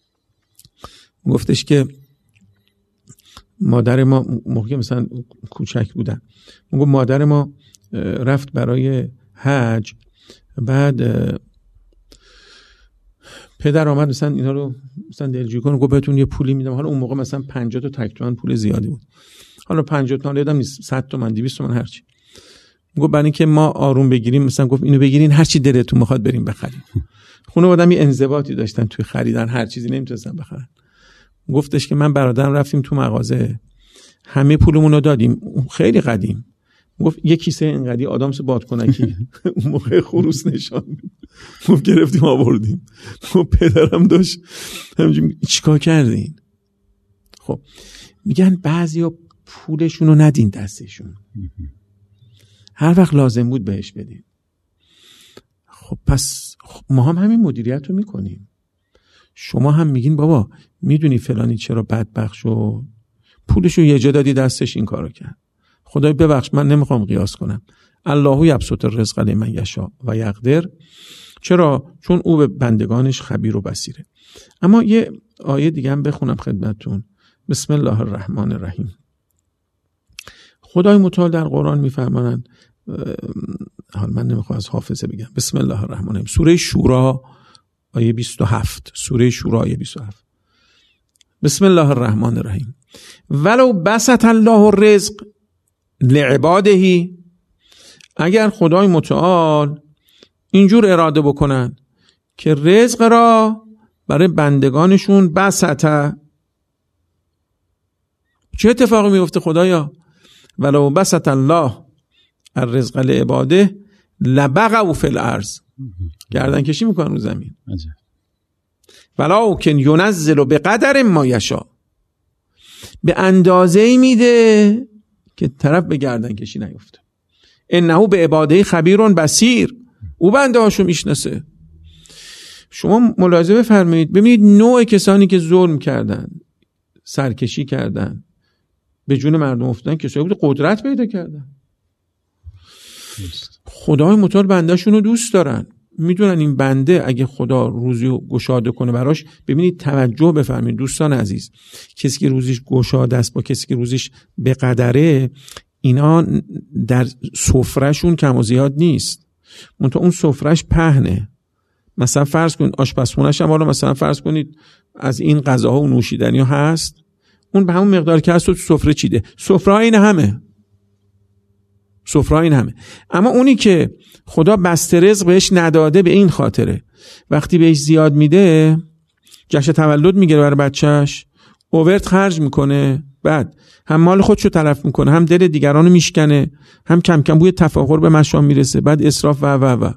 گفتش که مادر ما موقعی مثلا کوچک بودن، میگه مادر ما رفت برای حج، بعد پدر آمد مثلا اینا رو مثلا دلجویی کنه، گفت بهتون یه پولی میدم. حالا اون موقع مثلا پنجاه تا تک تومن پول زیادی بود، حالا پنجاه تومن یادم نیست، صد تومن دویست تومن هرچی. گفت برای اینکه ما آروم بگیریم مثلا گفت اینو بگیرین هر چی دلتون میخواد بریم بخریم. خانواده‌ام یه انضباطی داشتن توی خریدن، هر چیزی نمیتونستن بخرن. گفتش که من برادرم رفتیم تو مغازه، همه پولمون رو دادیم، خیلی قدیم. گفت یه کیسه اینقدی آدامس بادکنکی اون موقع خروس نشان، گفت گرفتیم آوردیم. گفت پدرم داشت همینجوری چیکار کردین؟ خب میگن بعضیا پولشون رو ندین دستشون، هر وقت لازم بود بهش بدین. خب پس ما هم همین مدیریت رو میکنیم. شما هم میگین بابا میدونی فلانی چرا بدبخت شد، پولشو یه جا دادی دستش این کارو کرد. خدای ببخش من نمیخوام قیاس کنم. الله یبسط الرزق لمن یشاء و یقدر. چرا؟ چون او به بندگانش خبیر و بصیره. اما یه آیه دیگه هم بخونم خدمتتون. بسم الله الرحمن الرحیم. خدای متعال در قرآن میفرمایند، حال من نمیخوام از حافظه بگم، بسم الله الرحمن الرحیم، سوره شورا آیه بیست و هفت، سوره شورا آیه بیست و هفت. بسم الله الرحمن الرحیم. ولو بسط الله الرزق لعباده، اگر خدای متعال اینجور اراده بکنن که رزق را برای بندگانشون بسطه، چه اتفاقی میفته خدایا؟ ولو بسط الله الرزق لعباده لبغوا فی الارض، گردن کشی میکنن رو زمین. ولکن ینزل بقدر ما یشاء، به اندازه‌ای میده که طرف به گردن کشی نیفته. انه به عباده خبیر بصیر، او بنده هاشو میشناسه. شما ملاحظه بفرمایید، ببینید نوع کسانی که ظلم کردن، سرکشی کردن، به جون مردم افتادن، کسایی بود قدرت پیدا کردن. خدای متعال بندهشون رو دوست دارن، میدونن این بنده اگه خدا روزی رو گشاده کنه براش. ببینید توجه بفرمایید دوستان عزیز، کسی که روزیش گشاده است با کسی که روزیش به قدره، اینا در سفرهشون کم و زیاد نیست، منتها اون سفرهش پهنه. مثلا فرض کنید آشپزخونه‌ش هم حالا مثلا فرض کنید از این غذاها و نوشیدنی ها هست، اون به همون مقدار که هست تو سفره چیده. سفره این همه، سفره این همه. اما اونی که خدا بسته رزق بهش نداده، به این خاطره وقتی بهش زیاد میده جشن تولد میگیره برای بچهش، اوورد خرج میکنه، بعد هم مال خودشو تلف میکنه، هم دل دیگرانو میشکنه، هم کم کم بوی تفاخر به مشام میرسه، بعد اسراف و و و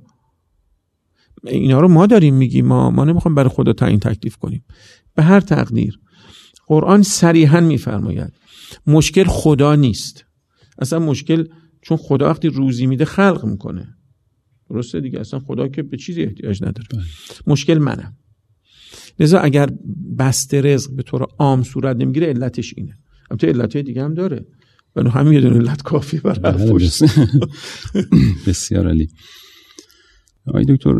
اینا رو ما داریم میگیم. ما ما نمیخوام برای خدا تعیین تکلیف کنیم. به هر تقدیر قرآن صریحاً میفرماید مشکل خدا نیست. اصلا مشکل، چون خدا وقتی روزی میده خلق میکنه، درسته دیگه، اصلا خدا که به چیزی احتیاج نداره. مشکل منم. لذا اگر بسته رزق به طور عام صورت نمیگیره علتش اینه. البته علتهای دیگه هم داره، ولی همین یه دونه علت کافیه برای حرفش. بسیار عالی. آقای دکتر،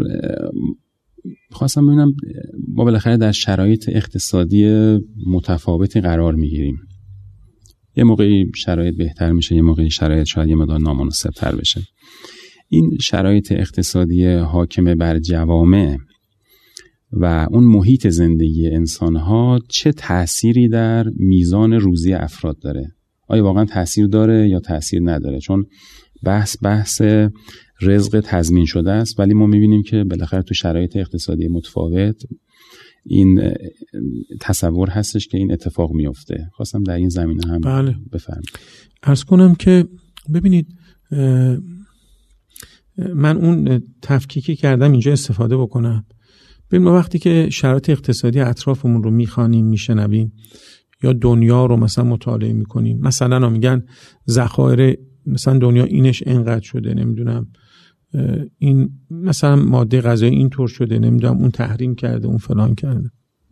خواستم ببینم ما بالاخره در شرایط اقتصادی متفاوتی قرار میگیریم. یه موقعی شرایط بهتر میشه، یه موقعی شرایط شاید یه مقدار نامناسب‌تر بشه. این شرایط اقتصادی حاکم بر جوامع و اون محیط زندگی انسان‌ها چه تأثیری در میزان روزی افراد داره؟ آیا واقعا تأثیر داره یا تأثیر نداره؟ چون بحث بحث رزق تضمین شده است، ولی ما می‌بینیم که بالاخره تو شرایط اقتصادی متفاوت این تصور هستش که این اتفاق میفته. خواستم در این زمینه هم بله. بفرمایید. عرض کنم که ببینید من اون تفکیکی کردم اینجا استفاده بکنم. ببین ما وقتی که شرایط اقتصادی اطرافمون رو میخوانیم، میشنویم یا دنیا رو مثلا مطالعه میکنیم، مثلا میگن ذخایر مثلا دنیا اینش انقدر شده، نمیدونم این مثلا ماده غذایی اینطور شده، نمیدونم اون تحریم کرده، اون فلان کرده،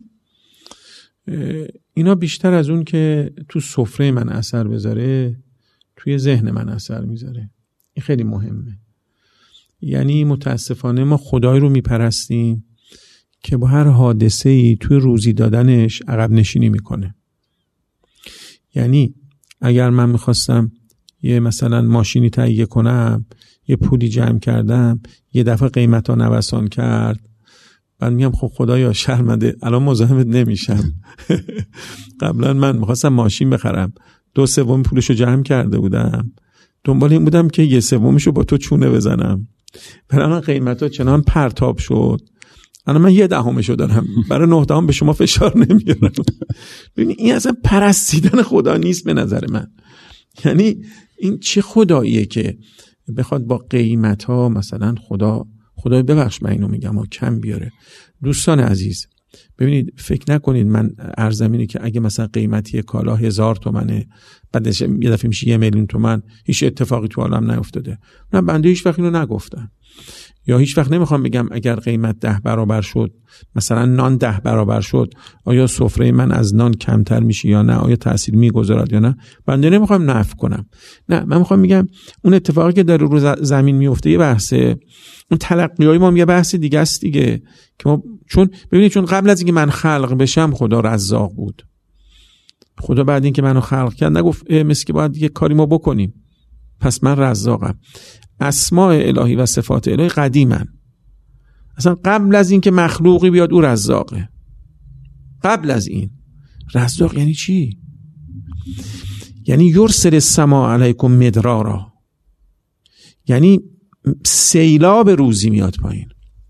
اینا بیشتر از اون که تو سفره من اثر بذاره توی ذهن من اثر میذاره. این خیلی مهمه. یعنی متاسفانه ما خدای رو میپرستیم که با هر حادثه‌ای توی روزی دادنش عقب نشینی میکنه. یعنی اگر من میخواستم یه مثلا ماشینی تهیه کنم، یه پولی جمع کردم، یه دفعه قیمتا نوسان کرد، بعد میگم خب خدایا شرمنده الان مزاحمت نمیشم. قبلا من میخواستم ماشین بخرم، دو سوم پولشو جمع کرده بودم، دنبال این بودم که یه سومشو با تو چونه بزنم، برای الان قیمتا چنان پرتاب شد، الان من یه دهمشو دارم، برای نه دهم به شما فشار نمیارم. ببین این اصلا پرستیدن خدا نیست به نظر من. یعنی این چه خداییه که بخواد با قیمت ها مثلا خدا خدای ببخش من اینو میگم ها کم بیاره. دوستان عزیز ببینید فکر نکنید من ارزم اینه که اگه مثلا قیمتی کالا هزار تومنه بعدش یه دفعه میشه یه میلیون تومن هیچ اتفاقی تو عالم نیفتاده. نه بنده هیچ وقت اینو نگفتم، یا هیچ وقت نمیخوام بگم اگر قیمت ده برابر شد، مثلا نان ده برابر شد، آیا سفره من از نان کمتر میشه یا نه، آیا تأثیر میگذارد یا نه. بنده نمیخوام نفی کنم، نه من میخوام میگم اون اتفاقی که داره رو زمین میفته یه بحثه، اون تلقیای ما یه بحث دیگه است دیگه که ما چون ببینید چون قبل از اینکه من خلق بشم خدا رزاق بود. خدا بعد اینکه منو خلق کرد نگفت مثل که باید یه کاری ما بکنیم پس من رزاقم. اسماء الهی و صفات الهی قدیمن، اصلا قبل از این که مخلوقی بیاد او رزاقه. قبل از این رزاق یعنی چی؟ یعنی یرسل السماء علیکم مدرارا، یعنی سیلاب روزی میاد پایین،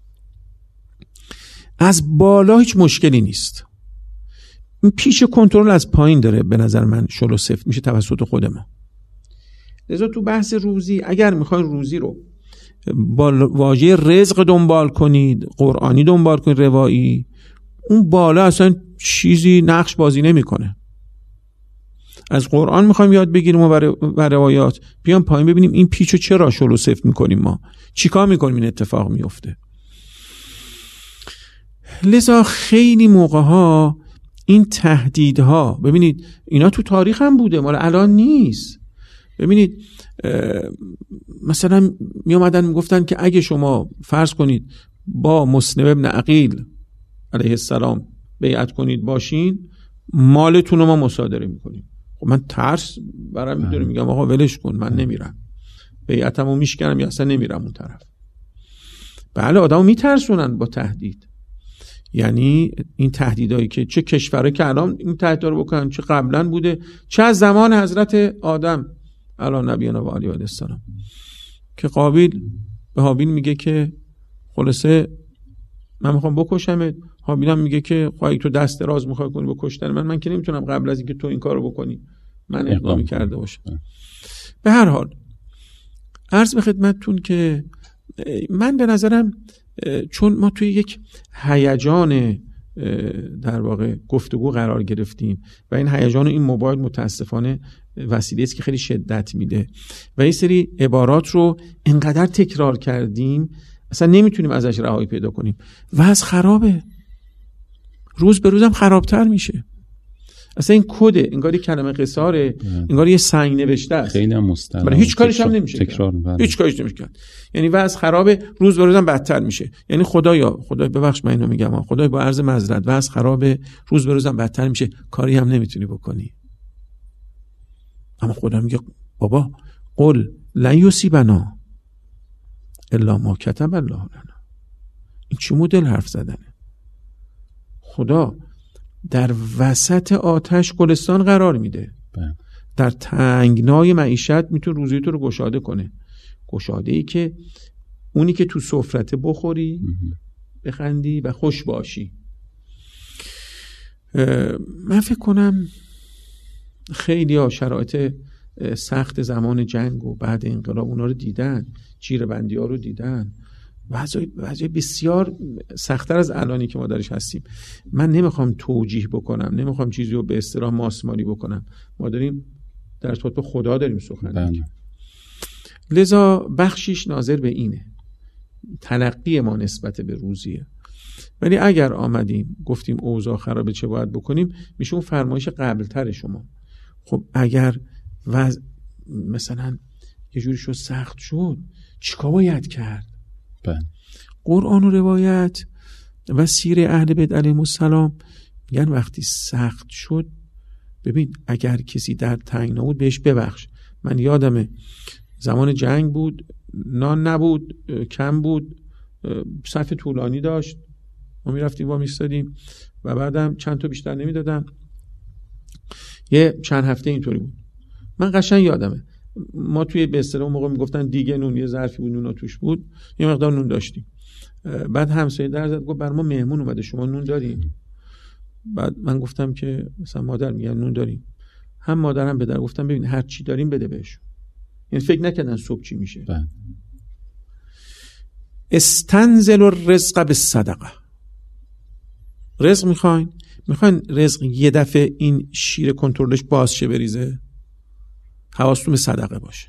از بالا هیچ مشکلی نیست. پیش کنترل از پایین داره به نظر من شل و سفت میشه توسط خود ما. لذا تو بحث روزی اگر میخواین روزی رو با واژه رزق دنبال کنید، قرآنی دنبال کنید، روایی، اون بالا اصلا چیزی نقش بازی نمیکنه. از قرآن میخوایم یاد بگیریم و بر روایات، بیام پایین ببینیم این پیچو چرا شل و سفت میکنیم، ما چیکار میکنیم این اتفاق میفته. لذا خیلی موقع ها این تهدیدها، ببینید اینا تو تاریخ هم بوده، مال الان نیست. ببینید مثلا می اومدن میگفتن که اگه شما فرض کنید با مسلم ابن عقیل علیه السلام بیعت کنید باشین، مالتون رو ما مصادره میکنیم. خب من ترس برام میداره، میگم آقا ولش کن، من نمیرم، بیعتمو میشکنم یا اصلا نمیرم اون طرف. بله آدمو میترسونن با تهدید. یعنی این تهدیدایی که چه کشورهایی که الان این تهدیدا رو بکنن، چه قبلا بوده، چه از زمان حضرت آدم علی نبینا و علیه السلام، که قابیل به هابیل میگه که خلاصه من میخوام بکشمت، هابیل هم میگه که خواهی تو دست دراز میخوای کنی به کشتن من، من که نمیتونم قبل از اینکه تو این کارو بکنی من اقدامی کرده باشم. به هر حال عرض به خدمتتون که من به نظرم چون ما توی یک هیجان در واقع گفتگو قرار گرفتیم و این هیجان و این موبایل متاسفانه وسیله است که خیلی شدت میده و این سری عبارات رو انقدر تکرار کردیم اصلا نمیتونیم ازش رهایی پیدا کنیم. وضع خرابه، روز به روزم خرابتر میشه. اصلا این کده انگار کلمه قصاره، انگار یه سنگ نوشته است، خیلی هم مستند، برای هیچ کارش هم نمیشه تکرار کرد. هیچ کارش نمیشه کرد. یعنی وضع خرابه، روز به روزم بدتر میشه. یعنی خدایا خدای ببخش من اینو میگم، خدای با عرض معذرت، وضع خرابه، روز به روزم بدتر میشه، کاری هم نمیتونی بکنی. اما خدا میگه بابا قل لن یصیبنا الا ما کتب الله لنا. این چه مدل حرف زدنه؟ خدا در وسط آتش گلستان قرار میده، در تنگنای معیشت میتونه روزی تو رو گشاده کنه، گشاده ای که اونی که تو سفرته بخوری بخندی و خوش باشی. من فکر کنم خیلی ها شرایط سخت زمان جنگ و بعد انقلاب اونا رو دیدن، چیره بندی ها رو دیدن، وضعی بسیار سخت‌تر از الانی که ما درش هستیم. من نمیخوام توجیه بکنم، نمیخوام چیزی رو به اصطلاح ماسمالی بکنم، ما داریم در صورت خدا داریم سخن میگیم. لذا بخشیش ناظر به اینه، تلقی ما نسبت به روزیه. ولی اگر آمدیم گفتیم اوضاع خرابه چه باید بکنیم، میشه اون فرمایش قبلتر شما. خب اگر وضع مثلا یه جوری شد سخت شد چیکار باید کرد؟ بله. قرآن و روایت و سیر اهل بیت علیهم السلام میگن وقتی سخت شد، ببین اگر کسی در تنگنا بود بهش ببخش. من یادمه زمان جنگ بود، نان نبود، کم بود، صف طولانی داشت، ما میرفتیم وا میستادیم و بعدم چند تا بیشتر نمیدادن. یه چند هفته اینطوری بود. من قشنگ یادمه ما توی به اصطلاح اون موقع میگفتن دیگه نون، یه ظرفی بود نونا توش بود، یه مقدار نون داشتیم. بعد همسایه در زد گفت بر ما مهمون اومده، شما نون داریم؟ بعد من گفتم که مثلا مادر میگن نون داریم. هم مادرم به در گفتم ببین هر چی داریم بده بهش. یعنی فکر نکردن صبح چی میشه. بله. استنزل الرزق بالصدقه. رزق میخواین؟ میخواین رزق یه دفعه این شیر کنترلش باز شه بریزه؟ حواستون به صدقه باشه.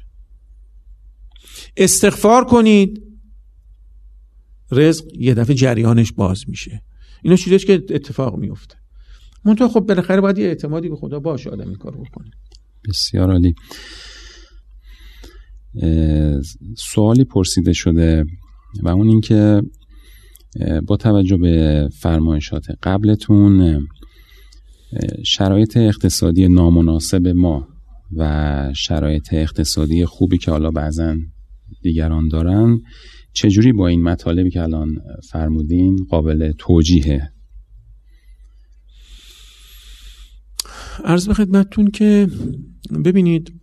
استغفار کنید، رزق یه دفعه جریانش باز میشه. اینا چیزیه که اتفاق میفته. منتها خب بالاخره باید یه اعتمادی به خدا باشه آدم این کارو بکنه. بسیار عالی. سوالی پرسیده شده و اون این که با توجه به فرمایشات قبلتون شرایط اقتصادی نامناسب ما و شرایط اقتصادی خوبی که حالا بعضن دیگران دارن چجوری با این مطالبی که الان فرمودین قابل توجیهه؟ عرض به خدمتتون که ببینید،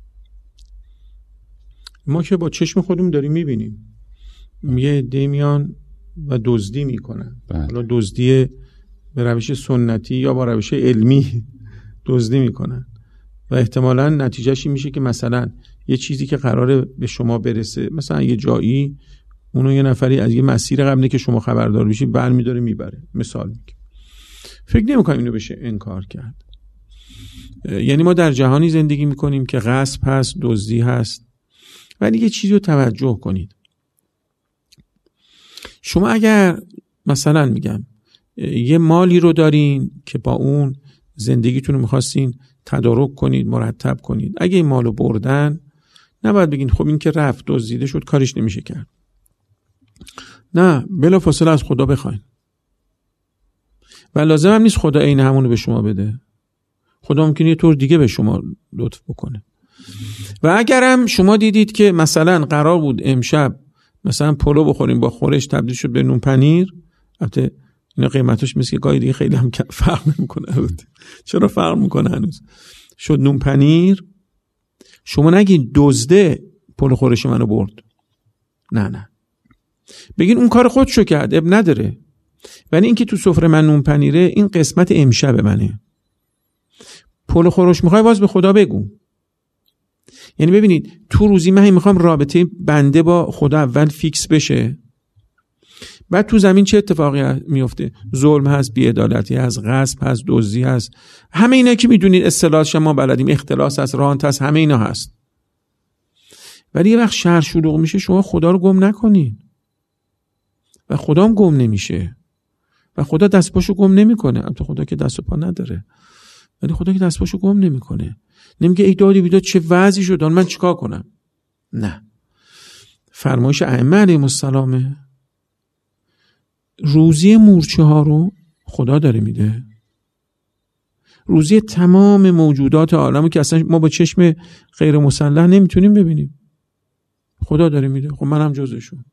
ما که با چشم خودمون داریم میبینیم یه عده میان و دزدی میکنن. حالا دزدی به روش سنتی یا با روش علمی دزدی میکنن و احتمالاً نتیجهش این میشه که مثلا یه چیزی که قراره به شما برسه، مثلا یه جایی اونو یه نفری از یه مسیر قبلی که شما خبردار بشی برمی‌داره میبره. مثال میگم، فکر نمی‌کنم اینو بشه انکار کرد. یعنی ما در جهانی زندگی میکنیم که غصب هست، دزدی هست، ولی یه چیزی رو توجه کنید. شما اگر مثلا میگم یه مالی رو دارین که با اون زندگیتون رو میخواستین تدارک کنید، مرتب کنید، اگه این مالو بردن نباید بگین خب این که رفت دزدیده شد کارش نمیشه کرد. نه، بلافاصله از خدا بخواین و لازم هم نیست خدا عین همونو به شما بده. خدا ممکنه یه طور دیگه به شما لطف بکنه. و اگرم شما دیدید که مثلا قرار بود امشب مثلا پلو بخوریم با خورش تبدیل شد به نون پنیر، البته اینا قیمتش مثل که گاهی دیگه خیلی هم فرق نمیکنه. چرا فرق میکنه؟ هنوز شد نون پنیر، شما نگین دزده پلو خورش منو برد. نه نه، بگین اون کار خودشو کرد، اب نداره، ولی اینکه تو سفره من نون پنیره این قسمت امشب منه. پلو خورش میخوای باز به خدا بگو. یعنی ببینید تو روزی من میخوام رابطه بنده با خدا اول فیکس بشه، بعد تو زمین چه اتفاقی میفته؟ ظلم هست، بی‌عدالتی هست، غصب هست، دزدی هست، همه اینا که میدونید اصطلاحش ما بلدیم، اختلاس هست، رانت هست، همه اینا هست. ولی یه وقت شر شلوغ میشه شما خدا رو گم نکنین و خدا هم گم نمیشه و خدا دست پاشو گم نمیکنه. البته خدا که دست و پا نداره، ولی خدا که دست پاشو گم نمیکنه. نمیگه ای دادی بیداد چه وضعی شد من چیکار کنم. نه، فرمایش ائمه علیهم السلام، روزی مورچه ها رو خدا داره میده، روزی تمام موجودات عالمو که اصلا ما با چشم غیر مسلح نمیتونیم ببینیم، خدا داره میده. خب منم جزشون.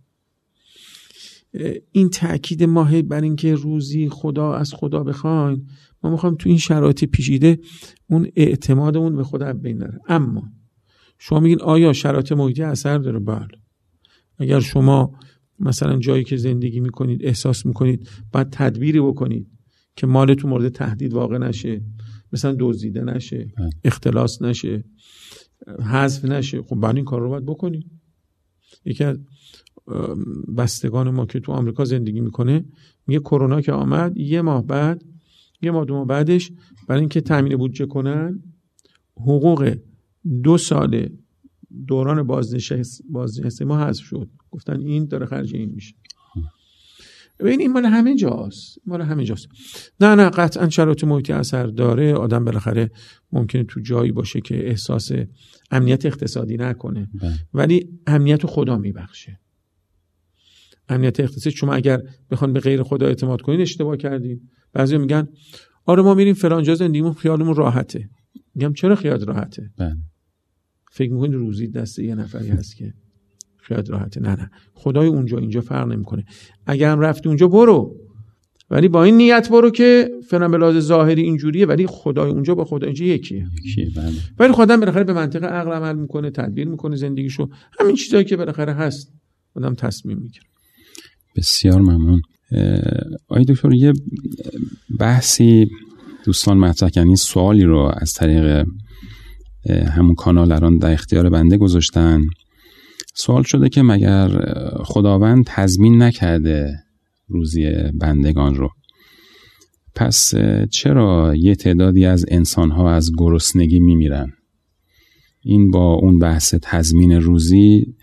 این تأکید ماهی بر این که روزی خدا از خدا بخواین، ما میخوایم تو این شرایط پیچیده اون اعتمادمون به خدا بین نره. اما شما میگین آیا شرایط محیطی اثر داره؟ بله. اگر شما مثلا جایی که زندگی میکنید احساس میکنید باید تدبیری بکنید که مالتون مورد تهدید واقع نشه، مثلا دزدیده نشه، اختلاس نشه، حذف نشه، خب بعد این کار رو باید بکنید. یکی از بستگان ما که تو آمریکا زندگی میکنه میگه کرونا که آمد یه ماه بعد یه ماه دو ماه بعدش برای اینکه تامین بودجه کنن حقوق دو سال دوران بازنشست بازنشسته ما حذف شد. گفتن این داره خرج این میشه. ببین این مال همه جاست، مال همه جاست. نه نه قطعا شرایط محیطی اثر داره. آدم بالاخره ممکنه تو جایی باشه که احساس امنیت اقتصادی نکنه بله. ولی امنیت خدا میبخشه. امنیت اقتصادی شما اگر بخوان به غیر خدا اعتماد کنین اشتباه کردین. بعضی میگن آره ما میریم فلان جا زندگیمون خیالمون راحته. میگم چرا خیال راحته؟ بله. فکر میکنید روزی دست یه نفری هست که خیال راحته؟ نه نه، خدای اونجا اینجا فرق نمیکنه. اگر هم رفتی اونجا برو، ولی با این نیت برو که فعلا به لحاظ ظاهری اینجوریه ولی خدای اونجا با خدای اینجا یکیه. یکیه بله. ولی خدا بالاخره به منطق عقل عمل میکنه، تدبیر میکنه زندگیشو. همین چیزایی که بالاخره هست آدم تصمیم میگیره. بسیار ممنون. آقای دکتر یه بحثی دوستان مطرح کردن، سوالی رو از طریق همون کانال الان در اختیار بنده گذاشتن. سوال شده که مگر خداوند تضمین نکرده روزی بندگان رو، پس چرا یه تعدادی از انسان‌ها از گرسنگی میمیرن؟ این با اون بحث تضمین روزی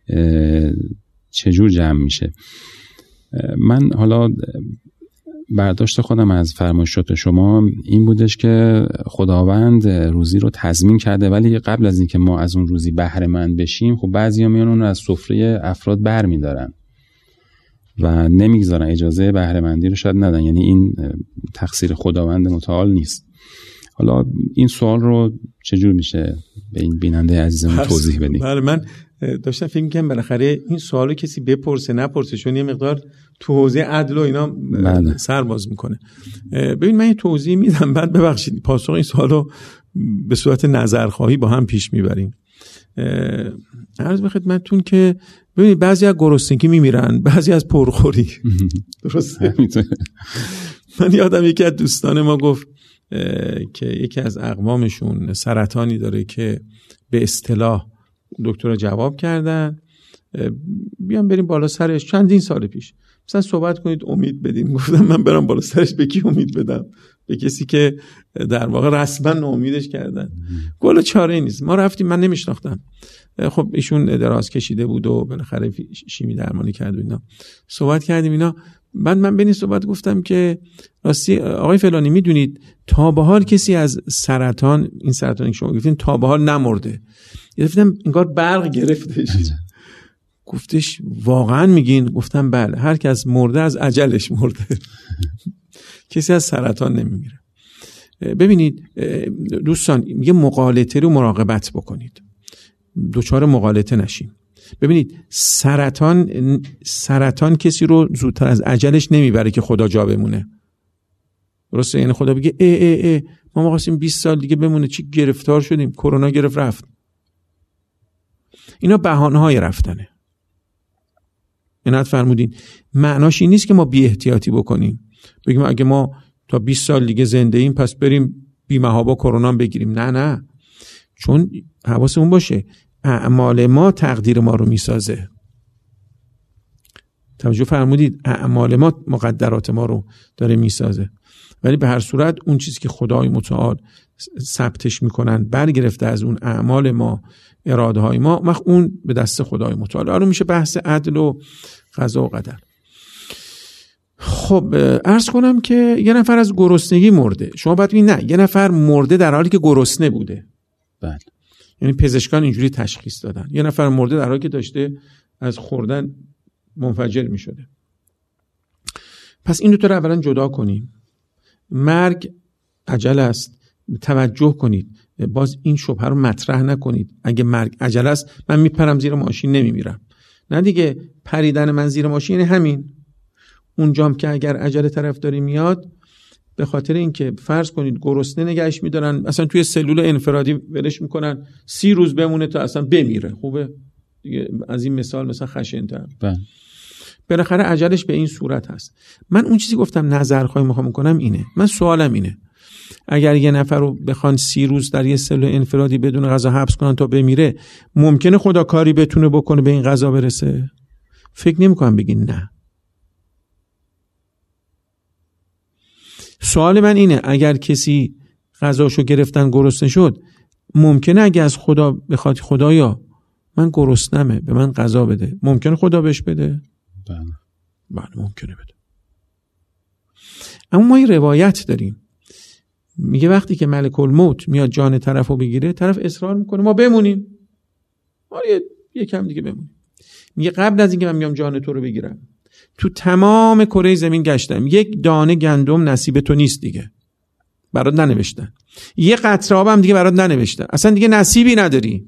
چجور جمع میشه؟ من حالا برداشت خودم از فرمایشات شما این بودش که خداوند روزی رو تضمین کرده، ولی قبل از اینکه ما از اون روزی بهره مند بشیم خب بعضیا میان اون رو از سفره افراد برمی‌دارن و نمیگذارن، اجازه بهره مندی رو شاید ندن. یعنی این تقصیر خداوند متعال نیست. حالا این سوال رو چجور میشه به این بیننده عزیزمون توضیح بدیم؟ بله، من داشتم فکر می‌کردم بالاخره این سوالو کسی بپرسه نپرسه، چون یه مقدار تو حوزه عدل و اینا بله. سر باز میکنه. ببین من یه توضیح میدم، بعد ببخشید پاسخ این سوالو به صورت نظرخواهی با هم پیش میبریم. عرض به خدمتتون که ببینید بعضی از گرسنگی میمیرن، بعضی از پرخوری. درسته؟ من یادم یکی از دوستان ما گفت که یکی از اقوامشون سرطانی داره که به اصطلاح دکترها جواب کردن بیان بریم بالا سرش. چندین سال پیش مثلا صحبت کنید امید بدین. گفتم من برم بالا سرش به کی امید بدم؟ به کسی که در واقع رسما ناامیدش کردن. گل چاره نیست. ما رفتیم، من نمیشناختم. خب ایشون دراز کشیده بود و بالاخره شیمی درمانی کرد و اینا. صحبت کردیم اینا. بعد من بین صحبت گفتم که راستی آقای فلانی میدونید تا به حال کسی از سرطان، این سرطانی که شما گفتین، تا به حال نمرده؟ گفتم انگار برق گرفتش. گفتش واقعا میگین؟ گفتم بله، هر کس مرده از اجلش مرده. کسی از سرطان نمیمیره. ببینید دوستان، یه مغالطه رو مراقبت بکنید، دوچار مغالطه نشیم. ببینید سرطان سرطان کسی رو زودتر از اجلش نمیبره که خدا جا بمونه. درسته؟ یعنی خدا بگه ای ای ای ما می‌خواستیم بیست سال دیگه بمونه، چی گرفتار شدیم، کرونا گرفت رفت. اینا بهانه‌های رفتنه. عنایت فرمودین. معناش این نیست که ما بی احتیاطی بکنیم، بگیم اگه ما تا بیست سال دیگه زنده ایم پس بریم بی‌محابا کرونا بگیریم. نه نه، چون حواسمون باشه اعمال ما تقدیر ما رو میسازه. توجه فرمودید؟ اعمال ما مقدرات ما رو داره میسازه. ولی به هر صورت اون چیزی که خدای متعال ثبتش میکنن برگرفته از اون اعمال ما، اراده های ما، وقت اون به دست خدای متعال. آره میشه بحث عدل و قضا و قدر. خب عرض کنم که یه نفر از گرسنگی مرده. شما باید ببینید نه، یه نفر مرده در حالی که گرسنه بوده. بله. یعنی پزشکان اینجوری تشخیص دادن یه نفر مرده در حالی که داشته از خوردن منفجر می شده. پس این دو تا رو اولا جدا کنیم. مرگ عجل است، توجه کنید، باز این شبهه رو مطرح نکنید. اگه مرگ عجل است من میپرم زیر ماشین نمیمیرم. نه دیگه، پریدن من زیر ماشین یعنی همین. اونجام که اگر عجل طرفداری میاد به خاطر اینکه فرض کنید گرسنه نگهش میدارن، اصلا توی سلول انفرادی ولش میکنن سی روز بمونه تا اصلا بمیره. خوبه دیگه، از این مثال مثلا خشن‌تر. بله. بالاخره عجلش به این صورت هست. من اون چیزی گفتم نظرخواهی میخوام کنم اینه. من سوالم اینه، اگر یه نفر رو بخوان سی روز در یه سلول انفرادی بدون غذا حبس کنن تا بمیره، ممکنه خدا کاری بتونه بکنه به این غذا برسه؟ فکر نمی‌کنم بگین نه. سوال من اینه، اگر کسی غذاشو گرفتن گرسنه شد، ممکنه اگه از خدا بخواد خدایا من گرسنمه به من غذا بده، ممکنه خدا بهش بده؟ بله. بله ممکنه بده. اما ما یه روایت داریم میگه وقتی که ملک الموت میاد جان طرفو بگیره، طرف اصرار میکنه ما بمونیم، آره یکم دیگه بمونیم. میگه قبل از اینکه من میام جان تو رو بگیرم تو تمام کره زمین گشتم، یک دانه گندم نصیب تو نیست دیگه، برات ننوشتن. یه قطره آب هم دیگه برات ننوشتن، اصلا دیگه نصیبی نداری،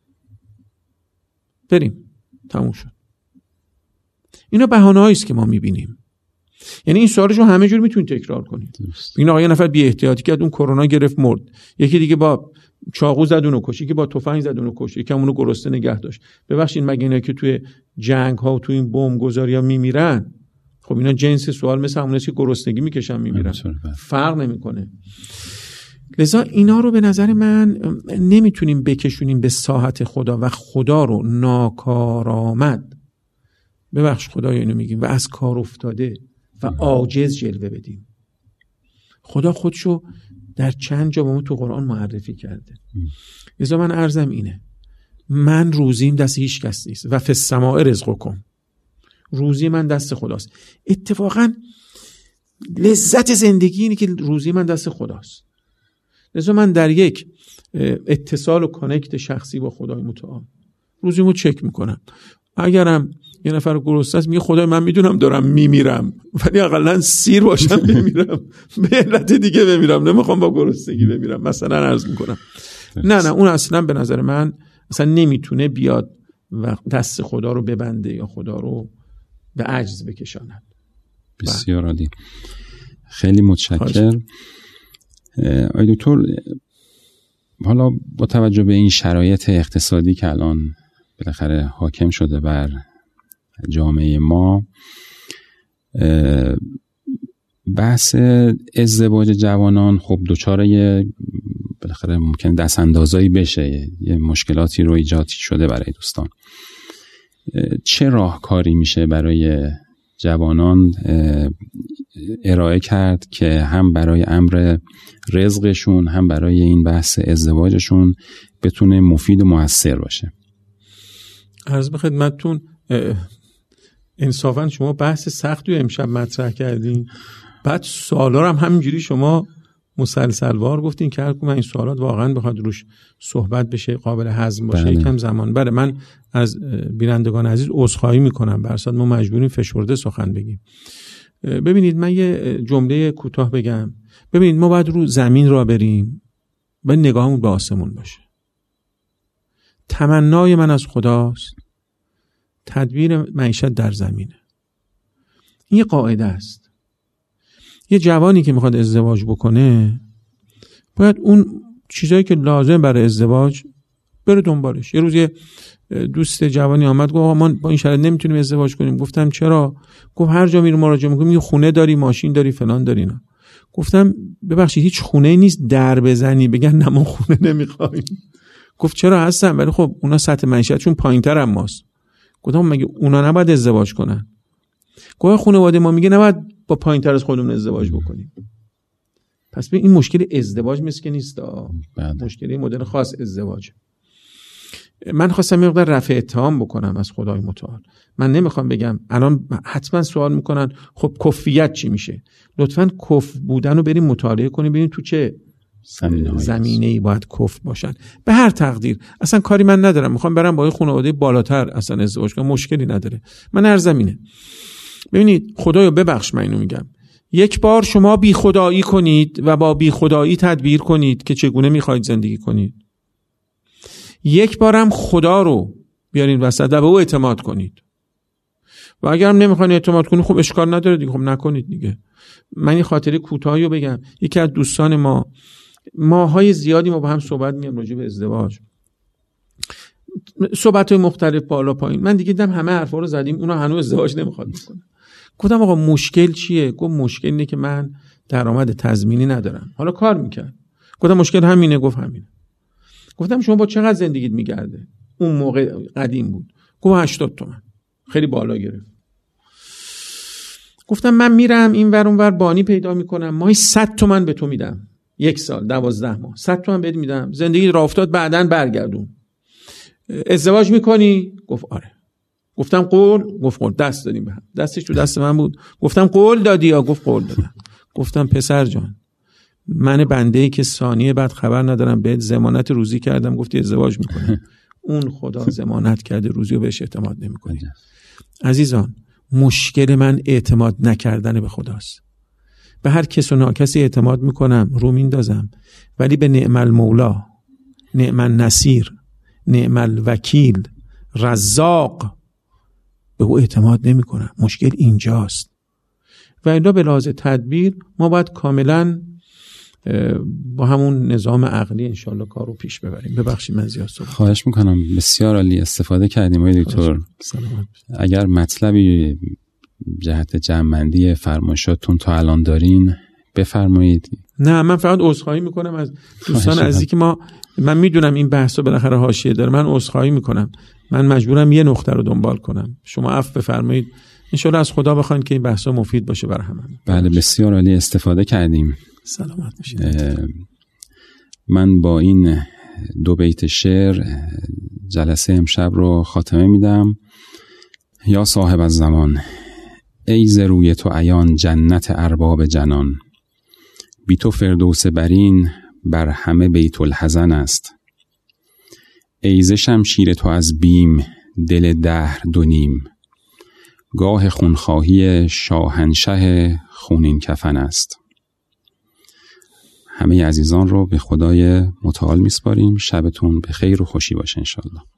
بریم تموم شد. اینا بهانه‌هایی است که ما میبینیم. یعنی این سوالشو همه جور میتونید تکرار کنید. این آقا یه نفر بی احتیاطی کرد اون کرونا گرفت مرد، یکی دیگه با چاقو زد اونو کشت، یکی با تفنگ زد اونو کشت، یکی اونو گرسنه نگه داشت. ببخشید مگه اینا که توی جنگ ها و توی این بمب گذاری ها میمیرن؟ خب اینا جنس سوال مثل هموناست که گرسنگی میکشن میمیرن، فرق نمیکنه. لذا اینا رو به نظر من نمیتونیم بکشونیم به ساحت خدا و خدا رو ناکارآمد، ببخش خدایا اینو میگیم، و از کار افتاده و عاجز جلوه بدیم. خدا خودشو در چند جا با ما تو قرآن معرفی کرده. لذا من عرضم اینه، من روزیم دست هیچ کس نیست و فی السماء رزقکم، روزی من دست خداست. اتفاقا لذت زندگی اینه که روزی من دست خداست. لذا من در یک اتصال و کانکت شخصی با خدای متعال روزیمو چک میکنم. اگرم یه نفر گرسنه است میگه خدای من میدونم دارم میمیرم ولی اقلا سیر باشم بمیرم، به علت دیگه بمیرم، نمیخوام با گرسنگی بمیرم مثلا عرض میکنم. نه نه اون اصلا به نظر من اصلا نمیتونه بیاد و دست خدا رو ببنده یا خدا رو به عجز بکشاند. بسیار عالی، خیلی متشکرم. آقای دکتر، حالا با توجه به این شرایط اقتصادی که الان بالاخره حاکم شده بر جامعه ما، بحث ازدواج جوانان خب دچار یه بالاخره ممکن دست اندازایی بشه، یه مشکلاتی رو ایجاد شده برای دوستان. چه راهکاری میشه برای جوانان ارائه کرد که هم برای امر رزقشون هم برای این بحث ازدواجشون بتونه مفید و مؤثر باشه؟ عرض به خدمتتون، انصافا شما بحث سختی رو امشب مطرح کردین، بعد سوالا هم همینجوری شما مسلسلوار گفتین که هر کدوم این سوالات واقعا بخواد روش صحبت بشه، قابل هضم باشه، یکم زمان بره. من از بینندگان عزیز عذرخواهی میکنم، برصد ما مجبوریم فشرده سخن بگیم. ببینید من یه جمله کوتاه بگم. ببینید ما باید رو زمین را بریم و نگاهمون به آسمون باشه. تمنای من از خداست تدبیر معیشت در زمینه. این یه قاعده است. یه جوانی که میخواد ازدواج بکنه باید اون چیزایی که لازم برای ازدواج بره دنبالش. یه روز یه دوست جوانی آمد گفت ما با این شرایط نمیتونیم ازدواج کنیم. گفتم چرا؟ گفت هر جا میریم مراجعه میکنیم یه خونه داری، ماشین داری، فلان داری. نه. گفتم ببخشید هیچ خونه نیست در بزنی بگن نه ما خونه نمیخوایم. گفت چرا هستن ولی خب اونا سطح معیشتشون پایینتر از ماست. گفتم مگه اونا نباید ازدواج کنن؟ گفت خانواده ما میگه نباید با پایینتر از خودمون ازدواج بکنیم. پس به این مشکل ازدواج مثل که نیست، مشکلی مدل خاص ازدواج. من خواستم یه مقدار رفع اتهام بکنم از خدای متعال. من نمیخوام بگم الان حتما سوال میکنن خب کفیت چی میشه؟ لطفاً کف بودن رو بریم مطالعه کنیم ببینیم تو چه زمینه‌ای باید کف باشن. به هر تقدیر اصلا کاری من ندارم، میخوام برم با یه خانواده بالاتر اصلا ازدواج کنم، مشکلی نداره. من هر زمینه. ببینید خدایا ببخش من اینو میگم، یک بار شما بی خدایی کنید و با بی خدایی تدبیر کنید که چگونه میخواید زندگی کنید. یک بارم خدا رو بیارین وسط و به او اعتماد کنید. و اگر هم نمیخواین اعتماد کنید خب اشکال نداره دیگه، خب نکنید دیگه. من این خاطره کوتاهی رو بگم. یکی از دوستان ما ماهای زیادی ما با هم صحبت می‌کردیم راجع به ازدواج، صحبت‌های مختلف بالا پایین. من دیگه دیدم همه حرفا رو زدیم، اونا هنوز ازدواج نمیخواد بکنه. گفتم آقا مشکل چیه؟ گفت مشکل اینه که من درآمد تضمینی ندارم. حالا کار میکرد. گفتم مشکل همینه؟ گفت همینه. گفتم شما با چقدر زندگیت میگرده؟ اون موقع قدیم بود. گفت هشتاد تومن. خیلی بالا گرفت. گفتم من میرم این ور اون ور بانی پیدا میکنم، ماهی صد تومن به تو میدم، یک سال دوازده ماه صد تومن بهت میدم، زندگی راه افتاد بعداً برگردون. ازدواج میکنی؟ گفت آره. گفتم قول؟ گفت قول. دست دادیم به هم، دستش تو دست من بود. گفتم قول دادی یا؟ گفت قول دادم. گفتم پسر جان من بنده‌ای که ثانیه بعد خبر ندارم بهت ضمانت روزی کردم گفتی ازدواج میکنی، اون خدا ضمانت کرده روزی رو بهش اعتماد نمیکنی. عزیزان مشکل من اعتماد نکردن به خداست. به هر کس و ناکسی اعتماد میکنم، رو میندازم، ولی به نعم المولا، نعم النصیر، نعم الوکیل، رزاق به او اعتماد نمی کنم. مشکل اینجاست. و الا به لحاظ تدبیر ما باید کاملا با همون نظام عقلی انشالله کار رو پیش ببریم. ببخشید من زیاد صحبت. خواهش میکنم، بسیار عالی استفاده کردیم آقای دکتر. اگر مطلبی جهت جمع‌بندی فرمایشاتون تا الان دارین بفرمایید. نه من فقط عذرخواهی میکنم از دوستان عزیزی که ما، من میدونم این بحثا بالاخره حاشیه داره، من عذرخواهی میکنم، من مجبورم یه نقطه رو دنبال کنم، شما عفو بفرمایید. انشالله از خدا بخواین که این بحثا مفید باشه برای همه. بله بسیار عالی استفاده کردیم. سلامت باشید. من با این دو بیت شعر جلسه امشب رو خاتمه میدم. یا صاحب الزمان ای ز روی تو عیان جنت ارباب جنان، بی تو فردوس برین بر همه بیت الحزن است. ای ز شمشیر تو از بیم دل دهر دو نیم، گاه خونخواهی شاهنشه خونین کفن است. همه عزیزان رو به خدای متعال میسپاریم. شبتون به خیر و خوشی باشه انشالله.